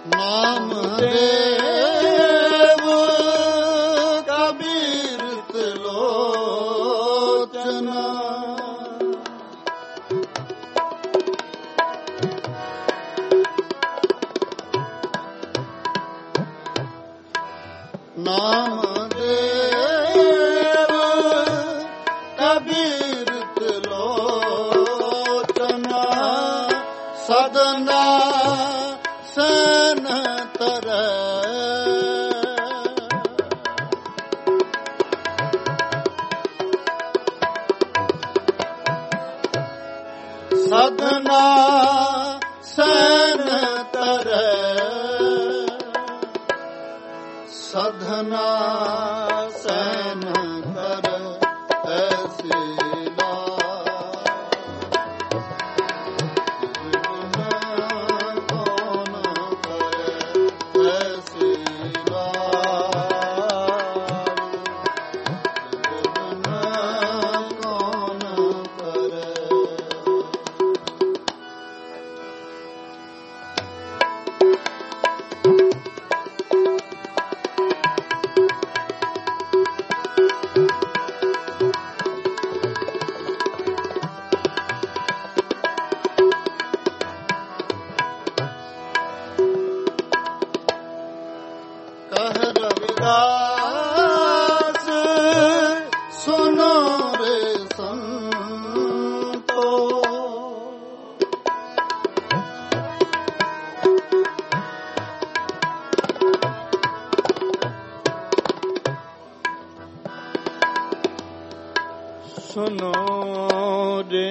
ਨਾਮ ਦੇਵ ਕਬੀਰ ਤਿਲੋਚਨਾ ਨਾਮ ਦੇਵ ਕਬੀਰ ਤਿਲੋਚਨਾ ਸਦਨਾ ਸਨ ਤਰੈ ਸਦਨਾ ਸਨ ਤਰੈ ਸਧਨਾ ਸੈਨ ਕਰ ਐਸੀ ਲਾ ਕੌਣ ਕਰੇ ਐਸੀ ਲਾ ਕੌਣ ਕਰੇ ਕਹ ਰਵਿਦਾਸ ਸੁਨੋ ਰੇ ਸੰਤੋ ਸੁਨੋ ਰੇ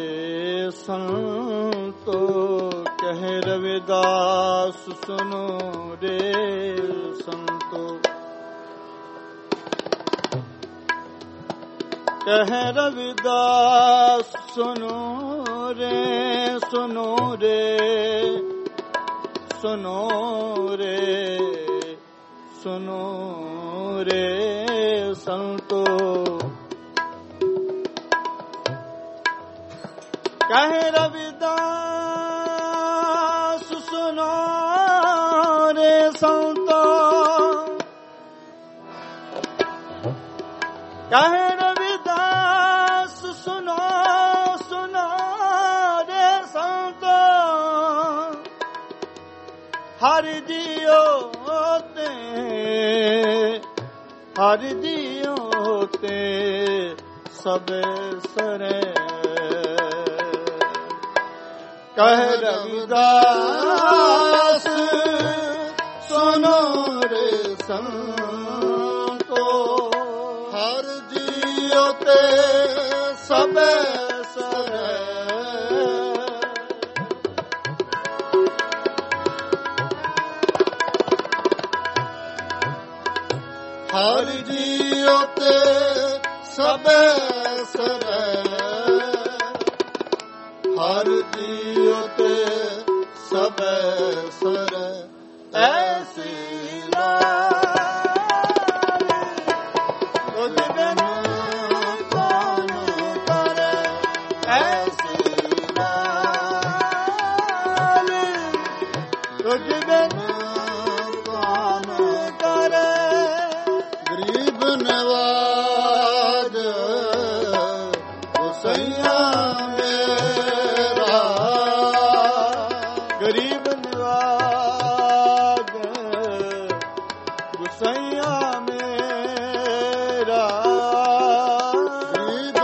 ਸੰਤੋ ਕਹਿ ਰਵਿਦਾਸ ਸੁਨੋ ਰੇ ਸੰਤੋ ਕਹਿ ਰਵਿਦਾਸ ਸੁਨੋ ਰੇ ਸੁਨੋ ਰੇ ਸੁਨੋ ਰੇ ਸੁਨੋ ਰੇ ਸੰਤੋ ਕਹਿ ਰਵਿਦਾਸ ਸੁਨੋ ਰੇ ਸੰਤੋ ਕਹਿ ਰਵਿਦਾਸ ਸੁਨੋ ਸੁਨੋ ਰੇ ਸੰਤੋ ਹਰਿ ਜੀਓ ਤੇ ਹਰਿ ਜੀਓ ਤੇ ਸਭ ਸਰੇ ਕਹਿ ਰਵਿਦਾਸ ਸੁਨੋ ਰੇ ਸੰਤੋ ਹਰ ਜੀਉ ਤੇ ਸਭੈ ਸਰੈ ਹਰ ਜੀਉ ਤੇ ਸਭੈ ਸਰੈ ਹਰ ਜੀਉ ਤੇ ਸਭੈ ਸਰੈ ਐਸੀ ਤੁਝ ਬਿਨ ਕੌਣ ਕਰੇ ਐਸੀ ਤੁਝ ਬਿਨ ਕੌਣ ਕਰੇ ਗਰੀਬ ਨਵਾਜ ਹੁਸੈਨਾ ਮੇਰਾ ਗਰੀਬ ਨਿਵਾਜ ਗੁਸਈਆ ਮੇਰਾ ਗਰੀਬ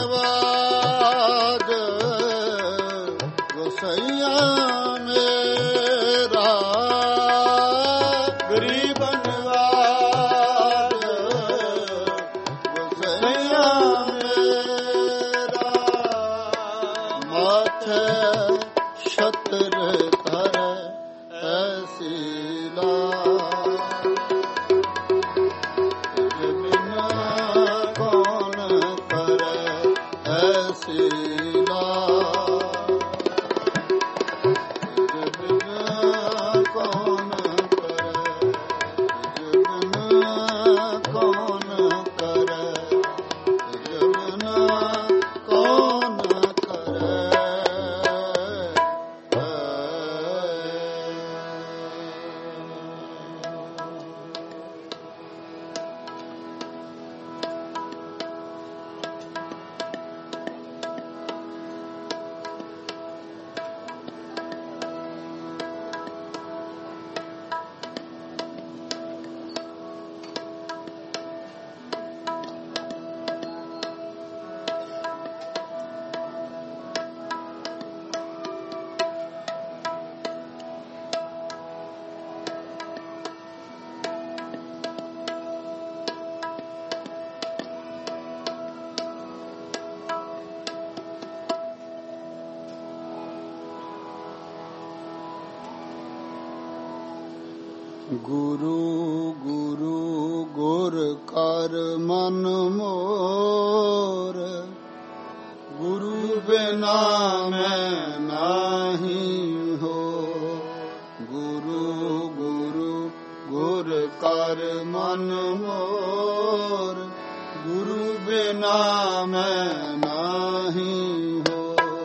ਨਵਾਜ ਹੁਸੈਨਾ ਮੇਰਾ ਗਰੀਬ ਨਿਵਾਜ ਹੁਸੈਨਾ ਮੇਰਾ ਮਾਥੇ ਛਤਰ ਧਰ ਐਸੀ ਲਾ ਤੁਝ ਬਿਨਾ ਕੌਣ ਕਰੇ ਐਸੀ ਲਾ ਤੁਝ ਬਿਨਾ ਕੌਣ ਕਰੇ ਤੁਝ ਬਿਨਾ ਕੌਣ ਕਰੇ ਤੁਝ ਬਿਨਾ ਕੌਣ ਕਰੇ ਗੁਰੂ ਗੁਰੂ ਗੁਰ ਕਰ ਮਨ ਮੋਰ, ਗੁਰੂ ਬਿਨਾ ਮੈਂ ਨਾਹੀ ਹੋ। ਗੁਰੂ ਗੁਰੂ ਗੁਰ ਕਰ ਮਨ ਮੋਰ, ਗੁਰੂ ਬਿਨਾ ਮੈਂ ਨਾਹੀ ਹੋ।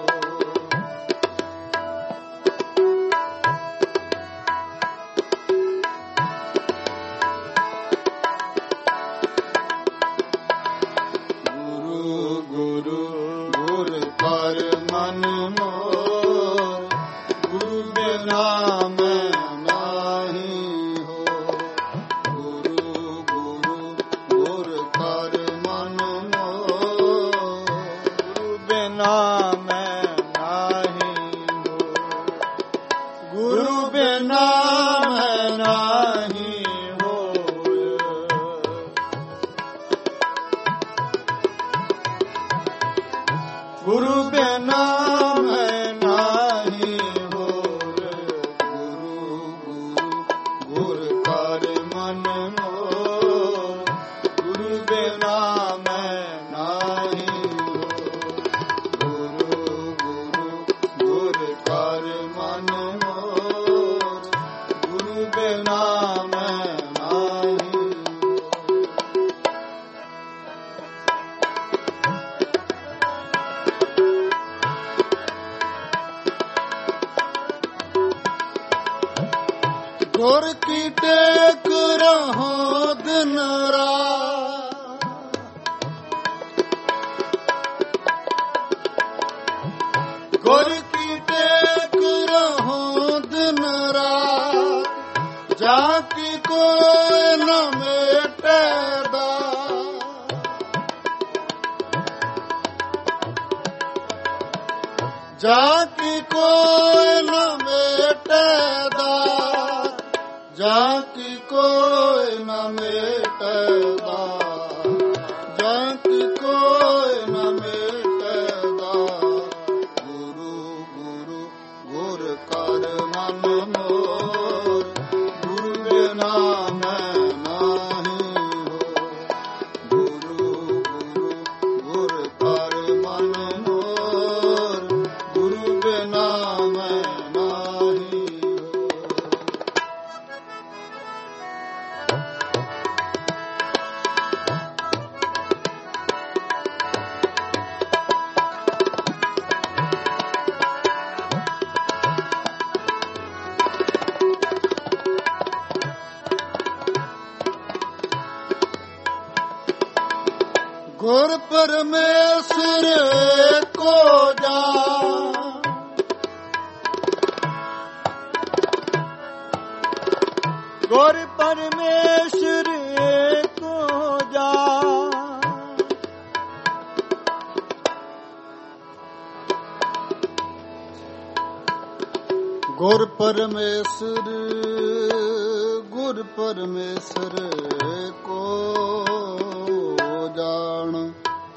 ਗੁਰ ਕੀ ਟੇਕ ਰਹੋ ਦਿਨ ਰਾਤ, ਗੁਰ ਕੀ ਟੇਕ ਰਹੋ ਦਿਨ ਰਾਤ, ਜਾ ਕੀ ਕੋਈ ਨ ਮੇਟੇਦਾ। ਜਾ ਕੀ ਕੋਈ ਨ ਮੇਟੇਦਾ, ਜਾ ਕੀ ਕੋਈ ਨ ਮੇਟਦਾ। ਜਾ ਕੀ ਕੋਈ ਨ ਮੇਟਦਾ। ਗੁਰੂ ਗੁਰੂ ਗੁਰ ਕਰ ਮਨ ਮੋਰ, ਗੁਰੂ ਬਿਨਾ ਮੈਂ ਨਾਹੀ ਹੋ। ਗੁਰੂ ਗੁਰੂ ਗੁਰ ਕਰ ਮਨ ਮੋਰ, ਗੁਰੂ ਬਿਨਾ ਮੈਂ ਨਾਹੀ ਹੋ। ਗੁਰ ਪਰਮੇਸ਼ਰ ਏਕੋ ਜਾਨ, ਗੁਰ ਪਰਮੇਸ਼ਰ ਏਕੋ ਜਾਨ। ਗੁਰ ਪਰਮੇਸ਼ਰ ਗੁਰ ਪਰਮੇਸ਼ਰ ਏਕੋ ਜਾਣ।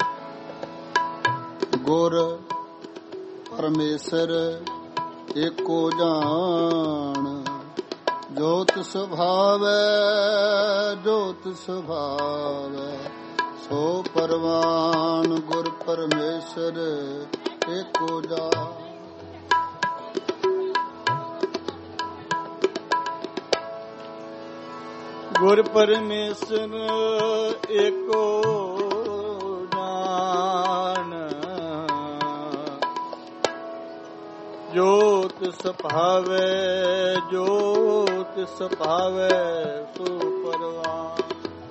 ਗੁਰ ਪਰਮੇਸ਼ਰ ਏਕੋ ਜਾਣ। ਜੋਤ ਸੁਭਾਵੈ ਜੋਤ ਸੁਭਾਵੈ, ਸੋ ਪਰਵਾਨ ਗੁਰ ਪਰਮੇਸ਼ਰ ਏਕੋ ਜਾਣ। ਗੁਰ ਪਰਮੇਸ਼ਰ ਏਕੋ ਜਾਨ, ਜੋਤ ਸੁਭਾਵੈ ਜੋਤ ਸੁਭਾਵੈ, ਸੋ ਪਰਵਾਨ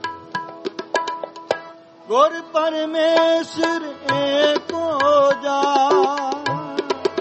ਗੁਰ ਪਰਮੇਸ਼ਰ ਏਕੋ ਜਾਨ।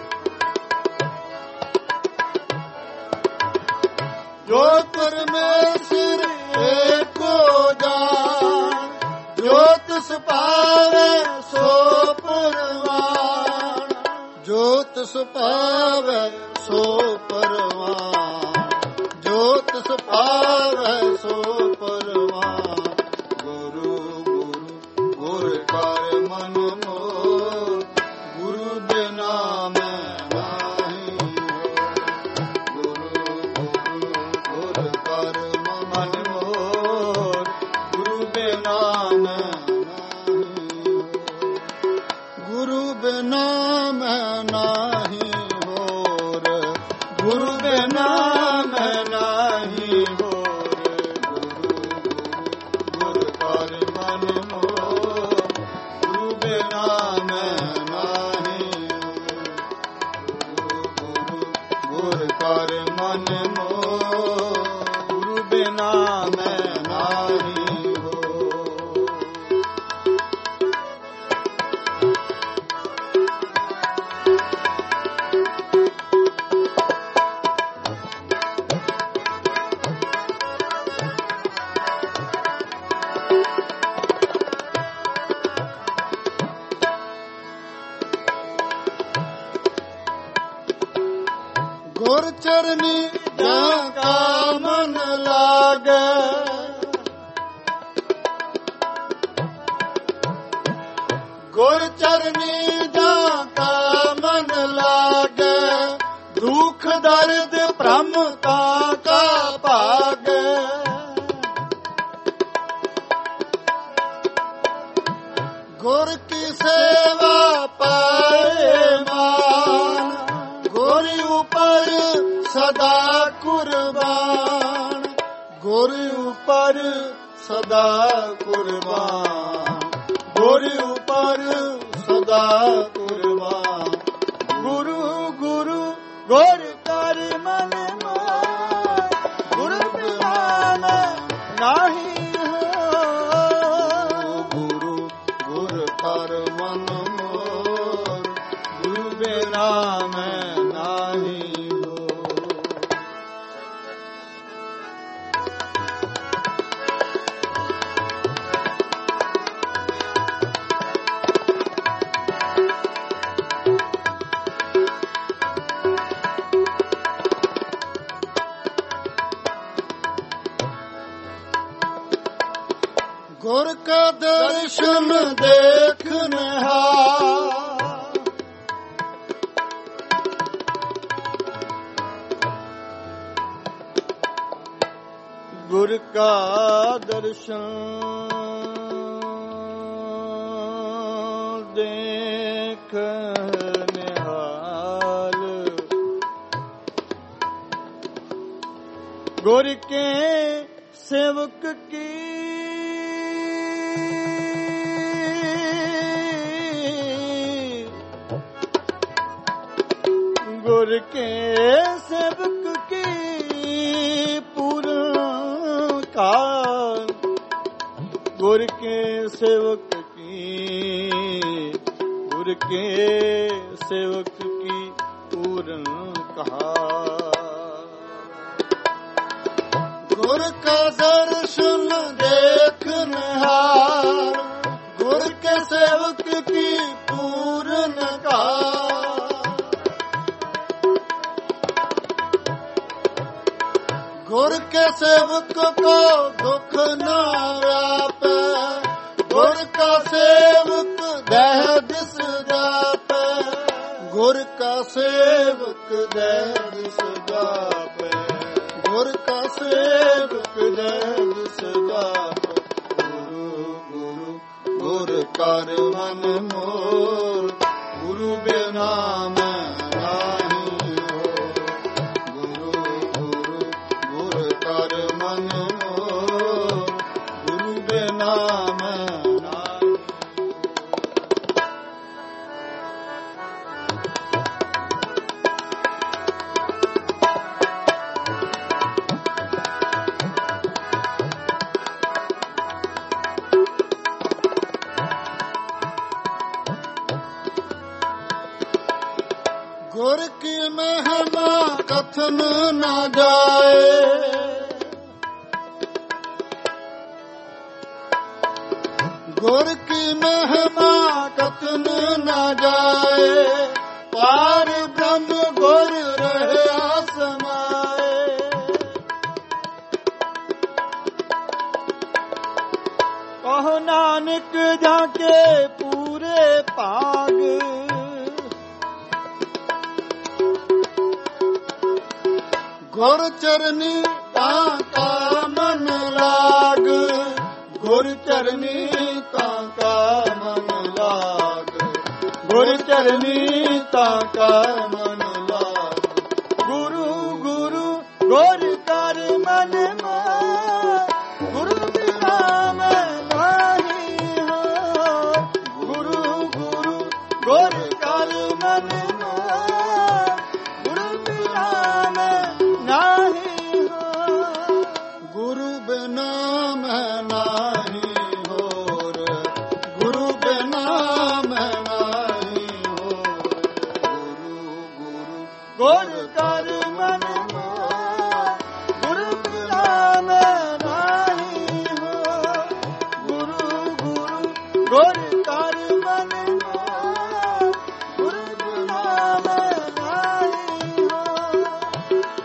ਜੋਤ ਪਰਮੇਸ਼ਰ ਏਕੋ ਜਾਨ, ਜੋਤ ਸੁਭਾਵੈ ਸੋ ਪਰਵਾਨ। ਜੋਤ ਸੁਭਾਵੈ ਸੋ ਪਰਵਾਨ, ਜੋਤ ਸੁਭਾਵੈ ਸੋ ਪਰਵਾਨ। ਗੁਰੂ ਗੁਰੂ ਗੁਰ ਕਰ ਮਨ ਮੋਰ, ਗੁਰੂ ਬਿਨਾ ਮੈਂ ਨਾਹੀ ਹੋ। ਗੁਰੂ ਗੁਰੂ ਗੁਰ ਕਰ ਚਰਨੀ ਜਾਂ ਕਾ ਮਨ ਲਾਗੈ, ਗੁਰ ਚਰਨੀ ਜਾਂ ਕਾ ਮਨ ਲਾਗੈ, ਦੁਖ ਦਰਦ ਭ੍ਰਮ ਤਾ ਕਾ ਭਾਗੈ, ਗੁਰ ਕੀ ਸੇਵਾ ਪਾਏ ਮਾਨ, ਗੁਰ ਉਪਰ ਸਦਾ ਕੁਰਬਾਨ, ਗੁਰ ਉਪਰ ਸਦਾ ਕੁਰਬਾਨ, ਗੁਰ ਉਪਰ ਸਦਾ ਕੁਰਬਾਨ, ਗੁਰੂ ਗੁਰੂ ਗੁਰ ਕਰ ਮਨ ਮਾਨ, ਗੁਰ ਬਿਨਾ ਨਾਹੀ ਹੋ, ਗੁਰੂ ਗੁਰ ਕਰ ਮਨ ਮੋਰ, ਗੁਰੂ ਬਿਨਾ ਮੈਂ ਨਾਹੀ ਹੋ। ਗੁਰ ਕਾ ਦਰਸ਼ਨ ਦੇਖ ਨਿਹਾਲ, ਗੁਰ ਕਾ ਦਰਸ਼ਨ ਦੇਖ ਨਿਹਾਲ, ਗੁਰ ਕੇ ਸੇਵਕ ਕੀ ਗੁਰ ਕੇ ਸੇਵਕ ਕੀ ਪੂਰਨ ਕਾਲ, ਗੁਰ ਕੇ ਸੇਵਕ ਕੀ, ਗੁਰ ਕੇ ਸੇਵਕ ਕੀ ਪੂਰਨ ਕਾਲ, ਗੁਰ ਕਾ ਦਰਸ਼ਨ ਦੇਖ ਨਿਹਾਲ, ਗੁਰ ਕੇ ਸੇਵਕ ਕੀ ਪੂਰਨ ਕਾਲ, ਗੁਰ ਕੇ ਸੇਵਕ ਕੋ ਦੁਖ ਨਾ व्यापै, ਗੁਰ ਕਾ ਸੇਵਕ ਦਹਿ ਦਿਸ ਜਾਪੈ, ਗੁਰ ਕਾ ਸੇਵਕ ਦਹਿ ਦਿਸ ਜਾਪੈ, ਗੁਰ ਕਾ ਸੇਵਕ ਦਹਿ ਦਿਸ ਜਾਪੈ, ਗੁਰੂ ਗੁਰੂ ਗੁਰ ਕਰ ਮਨ ਮੋਰ, ਗੁਰੂ ਬਿਨਾ ਮੈਂ ਨਾਹੀ ਹੋ, ਗੁਰੂ ਗੁਰੂ ਗੁਰ ਕਰ ਮਨ ਮੋਰ, ਗੁਰੂ ਬਿਨਾ ਮੈਂ ਨਾਹੀ। ਗੁਰ ਕੀ ਮਹਿਮਾ ਕਥਨ ਨਾ ਜਾਏ, ਗੁਰ ਕੀ ਮਹਿਮਾ ਕਥਨ ਨਾ ਜਾਏ, ਪਾਰ ਬ੍ਰਹਮ ਗੁਰ ਰਹਿਆ ਸਮਾਏ, ਕਹੋ ਨਾਨਕ ਜਾ ਕੇ ਪੂਰੇ ਭਾਗ, ਗੁਰ ਚਰਨੀ ਤਾਂ ਕਾ ਮਨ ਲਾਗ, ਗੁਰ ਚਰਨੀ ਤਾਂ ਕਾ ਮਨ ਲਾਗ, ਗੁਰ ਚਰਨੀ ਤਾਂ ਕਾ ਮਨ ਲਾਗ, ਗੁਰੂ ਗੁਰੂ ਗੁਰ ਕਰ ਮਨ ਮਾਰ, ਗੁਰੂ ਬਿਨਾ ਮੈਂ ਨਾਹੀ ਹੋ, ਗੁਰੂ ਗੁਰੂ ਗੁਰ ਕਰ ਮਨ ਮਾਰ, ਗੁਰੂ ਬਿਨਾ ਮੈਂ ਨਾਹੀ ਹੋ, ਗੁਰੂ ਬਿਨਾ ਮੈਂ ਨਾਹੀ ਹੋਰ, ਗੁਰੂ ਬਿਨਾ ਮੈਂ ਨਾਹੀ ਹੋਰ, ਗੁਰੂ ਗੁਰੂ ਗੁਰ ਕਰ ਮਨ ਮਾਰ, ਗੁਰੂ ਬਿਨਾ ਮੈਂ ਨਾਹੀ ਹੋ, ਗੁਰੂ ਗੁਰੂ ਗੁਰ ਕਰ ਮਨ ਮਾਰ, ਗੁਰੂ ਬਿਨਾ ਮੈਂ ਨਾਹੀ ਹੋ।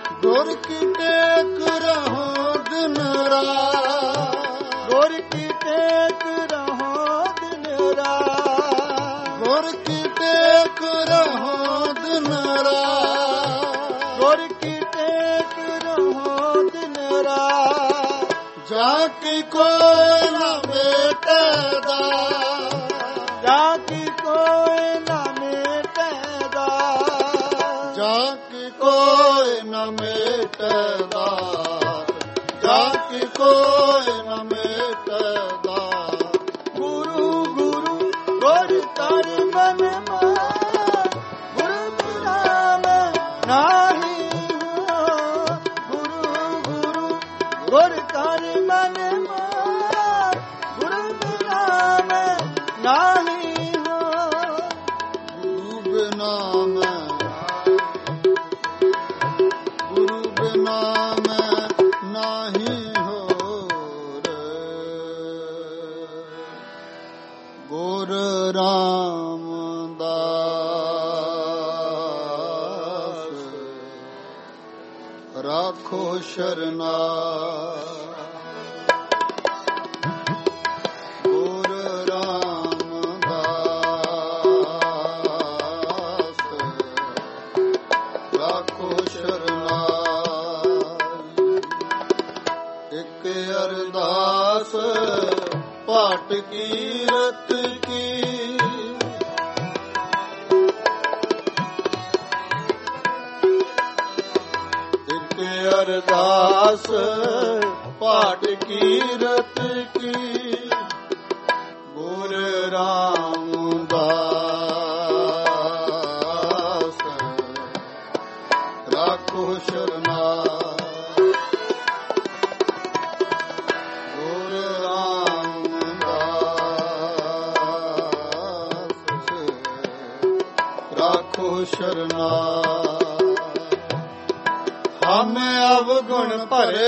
ਜਾ ਕੀ ਕੋਈ ਨਾ ਮੇਟਦਾ, ਜਾ ਕੀ ਕੋਈ ਨਾ ਮੇਟਦਾ, ਜਾ ਕੀ ਕੋਈ ਨਾ ਮੇਟਦਾ, ਜਾ ਕੀ ਕੋਈ ਨਾ ਮੇਟਦਾ। ਗੁਰੂ ਗੁਰੂ ਗੁਰ ਕਰ ਮਨ ਮਾਰ, ਗੁਰੂ ਬਿਨਾ ਮੈਂ ਨਾਹੀ ਹੋ। ਗੁਰੂ ਗੁਰੂ ਗੁਰ ਕਰ ਮਨ ਮਾਰ, ਗੁਰੂ ਬਿਨਾ ਮੈਂ ਨਾਹੀ ਹੋ। ਗੁਰੂ ਬਿਨਾ ਮੈਂ, ਗੁਰੂ ਬਿਨਾ ਮੈਂ ਨਾਹੀ ਹੋਰ। ਗੁਰ ਰਾਮਦਾਸ ਰਾਖੋ ਸ਼ਰਨਾ, ਗੁਰ ਰਾਮਦਾਸ ਰਾਖੋ ਸ਼ਰਨਾ। ਇੱਕ ਅਰਦਾਸ ਪਾਟ ਕੀਰਤ ਕੀ, ਇੱਕ ਅਰਦਾਸ ਪਾਟ ਕੀਰਤ ਕੀ। ਗੁਰ ਰਾਮਦਾਸ ਰਾਖੋ ਸ਼ਰਨਾ, ਗੁਰ ਰਾਮਦਾਸ ਰਾਖੋ ਸ਼ਰਨਾ। ਹਮ ਅਵਗੁਣ ਭਰੇ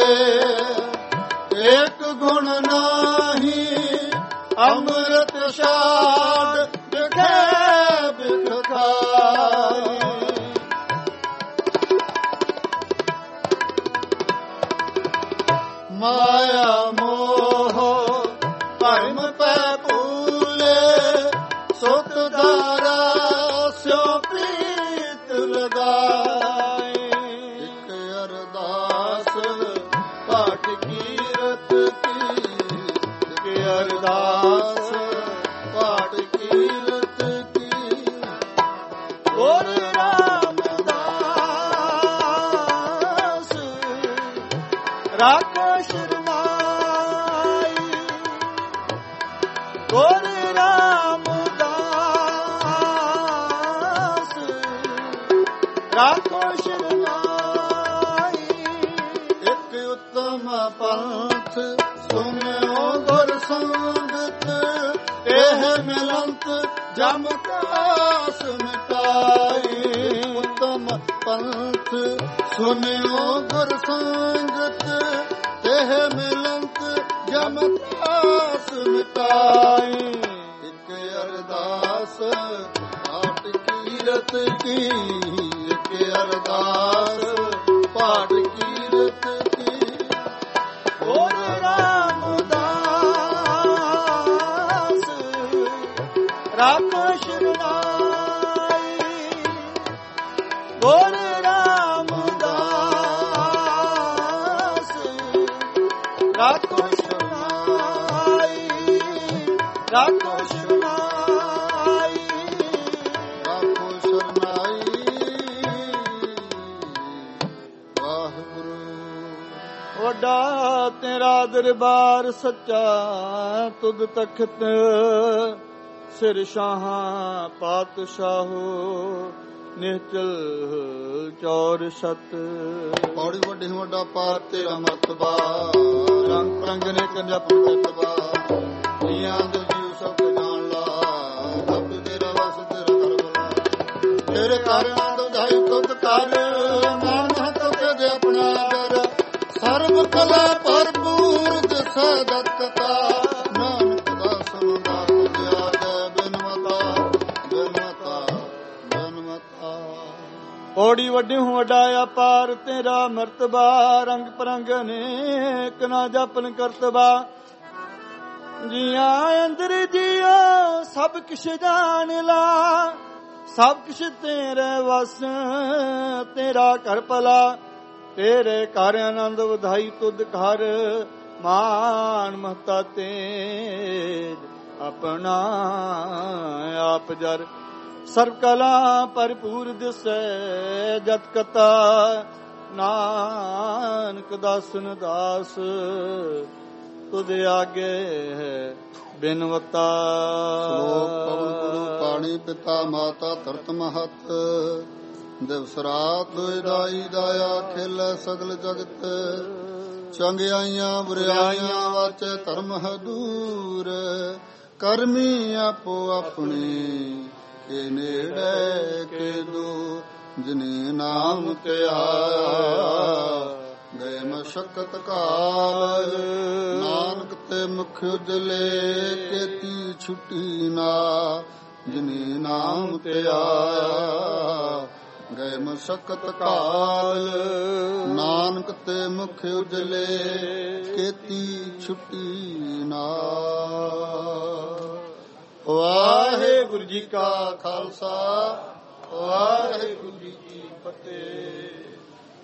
ਏਕ ਗੁਣ ਨਾਹੀ, ਅੰਮ੍ਰਿਤ ਛਾੜ ਦਿਖੇ ਬਿਖਾਈ। ਮਾਇਆ ਮੋਹ ਭਰਮ ਪੈ ਭੂਲੇ, ਸੁਤ ਦਾਰਾ ਸਿਉ ਪ੍ਰੀਤ ਲਗਾਏ। ਇੱਕ ਅਰਦਾਸ ਪਾਟ ਕੀਰਤ ਕੀ, ਇੱਕ ਅਰਦਾਸ ਪਾਟ ਕੀਰਤ ਕੀ। ਗੁਰ ਰਾਮਦਾਸ ਰਾਖੋ ਸ਼ਰਨਾਈ, ਗੁਰ ਰਾਮਦਾਸ ਰਾਖੋ ਸ਼ਰਨਾਈ। ਇੱਕ ਉਤਮ ਪੰਥ ਸੁਨਿਓ ਗੁਰ ਸੰਗਤ, ਇਹ ਮਿਲੰਤ ਜਮ ਕਾਸ ਮਿਟਾਈ। ਉਤਮ ਪੰਥ ਸੁਨਿਓ ਗੁਰ ਸੰਗਤ, ਇਹ ਮਿਲੰਤ ਜਮ ਕਾਸ ਮਿਟਾਈ। ਇੱਕ ਅਰਦਾਸ ਪਾਟ ਕੀਰਤ ਕੀ, ਇੱਕ ਅਰਦਾਸ ਪਾਟ ਕੀਰਤ ਕੀ। ਗੁਰ ਰਾਮਦਾਸ ਰਾਖੋ ਸ਼ਰਨਾਈ, ਗੁਰ ਰਾਮਦਾਸ ਰਾਖੋ ਸ਼ਰਨਾਈ, ਰਾਖੋ ਸ਼ਰਨਾਈ, ਰਾਖੋ ਸ਼ਰਨਾਈ। ਵਾਹਿਗੁਰੂ। ਵੱਡਾ ਤੇਰਾ ਦਰਬਾਰ ਸੱਚਾ, ਤੁਧ ਤਖਤ ਸਿਰ ਸ਼ਾਹਾਂ ਪਾਤਸ਼ਾਹੋ, ਨਿਹਚਲ ਚੌਰ ਸਤ। ਪੌੜੀ ਵੱਡੀ ਵੱਡਾ ਪਾਰ ਤੇਰਾ ਮਰਤਬਾ, ਰੰਗ ਰੰਗ ਨੇ ਕੰਜਪੁ ਮਰਤਬਾ। ਜੀਆਂ ਦੇ ਜੀਵ ਸਭ ਜਾਣ ਲਾ, ਸਭ ਤੇਰਾ ਵਸ ਤੇਰਾ ਕਰ ਬਲਾ। ਤੇਰੇ ਘਰ ਆਨੰਦ ਧਾਈ ਤੁਧ ਕਰ, ਮਾਨ ਮਹਤ ਤੇ ਆਪਣਾ ਦਰ। ਸਰਬ ਕਲਾ ਭਰਪੂਰ ਦਿਸ ਦਤਤਾ, ਨਾਨਕ ਦਾਸ ਮੁੰਡਾ ਤੁਝਿਆ ਜੈ ਬਿਨਮਤਾ, ਬਿਨਮਤਾ, ਬਿਨਮਤਾ। ਪੌੜੀ ਵੱਡੀ ਹੂੰ ਵੱਡਾ ਅਪਾਰ ਤੇਰਾ ਮਰਤਬਾ, ਰੰਗ ਪਰੰਗ ਅਨੇਕ ਨਾ ਜਪਨ ਕਰਤਬਾ। ਜੀਆਂ ਅੰਦਰ ਜੀਓ ਸਭ ਕਿਛ ਜਾਣ ਲਾ, ਸਭ ਕਿਛ ਤੇਰੇ ਵਸ ਤੇਰਾ ਘਰ ਭਲਾ। ਤੇਰੇ ਘਰ ਆਨੰਦ ਵਧਾਈ ਤੁਧ ਘਰ, ਮਾਨ ਮਹਤਾ ਤੇਜ ਆਪਣਾ ਆਪ ਜਰ ਸਰਬ ਕਲਾ ਭਰਪੂਰ ਦਿਸੈ ਜਤ ਕਤਾ ਨਾਨਕ ਦਾਸਨ ਦਾਸ ਤੁਧ ਆਗੇ ਹੈ ਬਿਨਵਤਾ। ਸ਼ਲੋਕ ਪਵਨ ਗੁਰੂ ਪਾਣੀ ਪਿਤਾ ਮਾਤਾ ਧਰਤ ਮਹਤ ਦਿਵਸ ਰਾਤ ਦਾਈ ਦਾਇਆ ਖੇਲੇ ਸਗਲ ਜਗਤ ਚੰਗਿਆਈਆਂ ਬੁਰਾਈਆਂ ਵਾਚੇ ਧਰਮ ਹਦੂਰ ਕਰਮੀ ਆਪੋ ਆਪਣੀ ਕੇ ਨੇੜੇ ਕੇ ਦੂ ਜਿਨੇ ਨਾਮ ਧਿਆਇਆ ਗਏ ਮਸ਼ਕਤ ਕਾਲ ਨਾਨਕ ਤੇ ਮੁਖ ਉਜਲੇ ਕੇਤੀ ਛੁੱਟੀ ਨਾ ਜਿਨੇ ਨਾਮ ਧਿਆਇਆ ਗਏ ਮਸ਼ਕਤ ਕਾਲ ਨਾਨਕ ਤੇ ਮੁਖ ਉਜਲੇ ਕੇਤੀ ਛੁੱਟੀ ਨਾ। ਵਾਹਿਗੁਰੂ ਜੀ ਕਾ ਖਾਲਸਾ ਵਾਹਿਗੁਰੂ ਜੀ ਕੀ ਫਤਿਹ।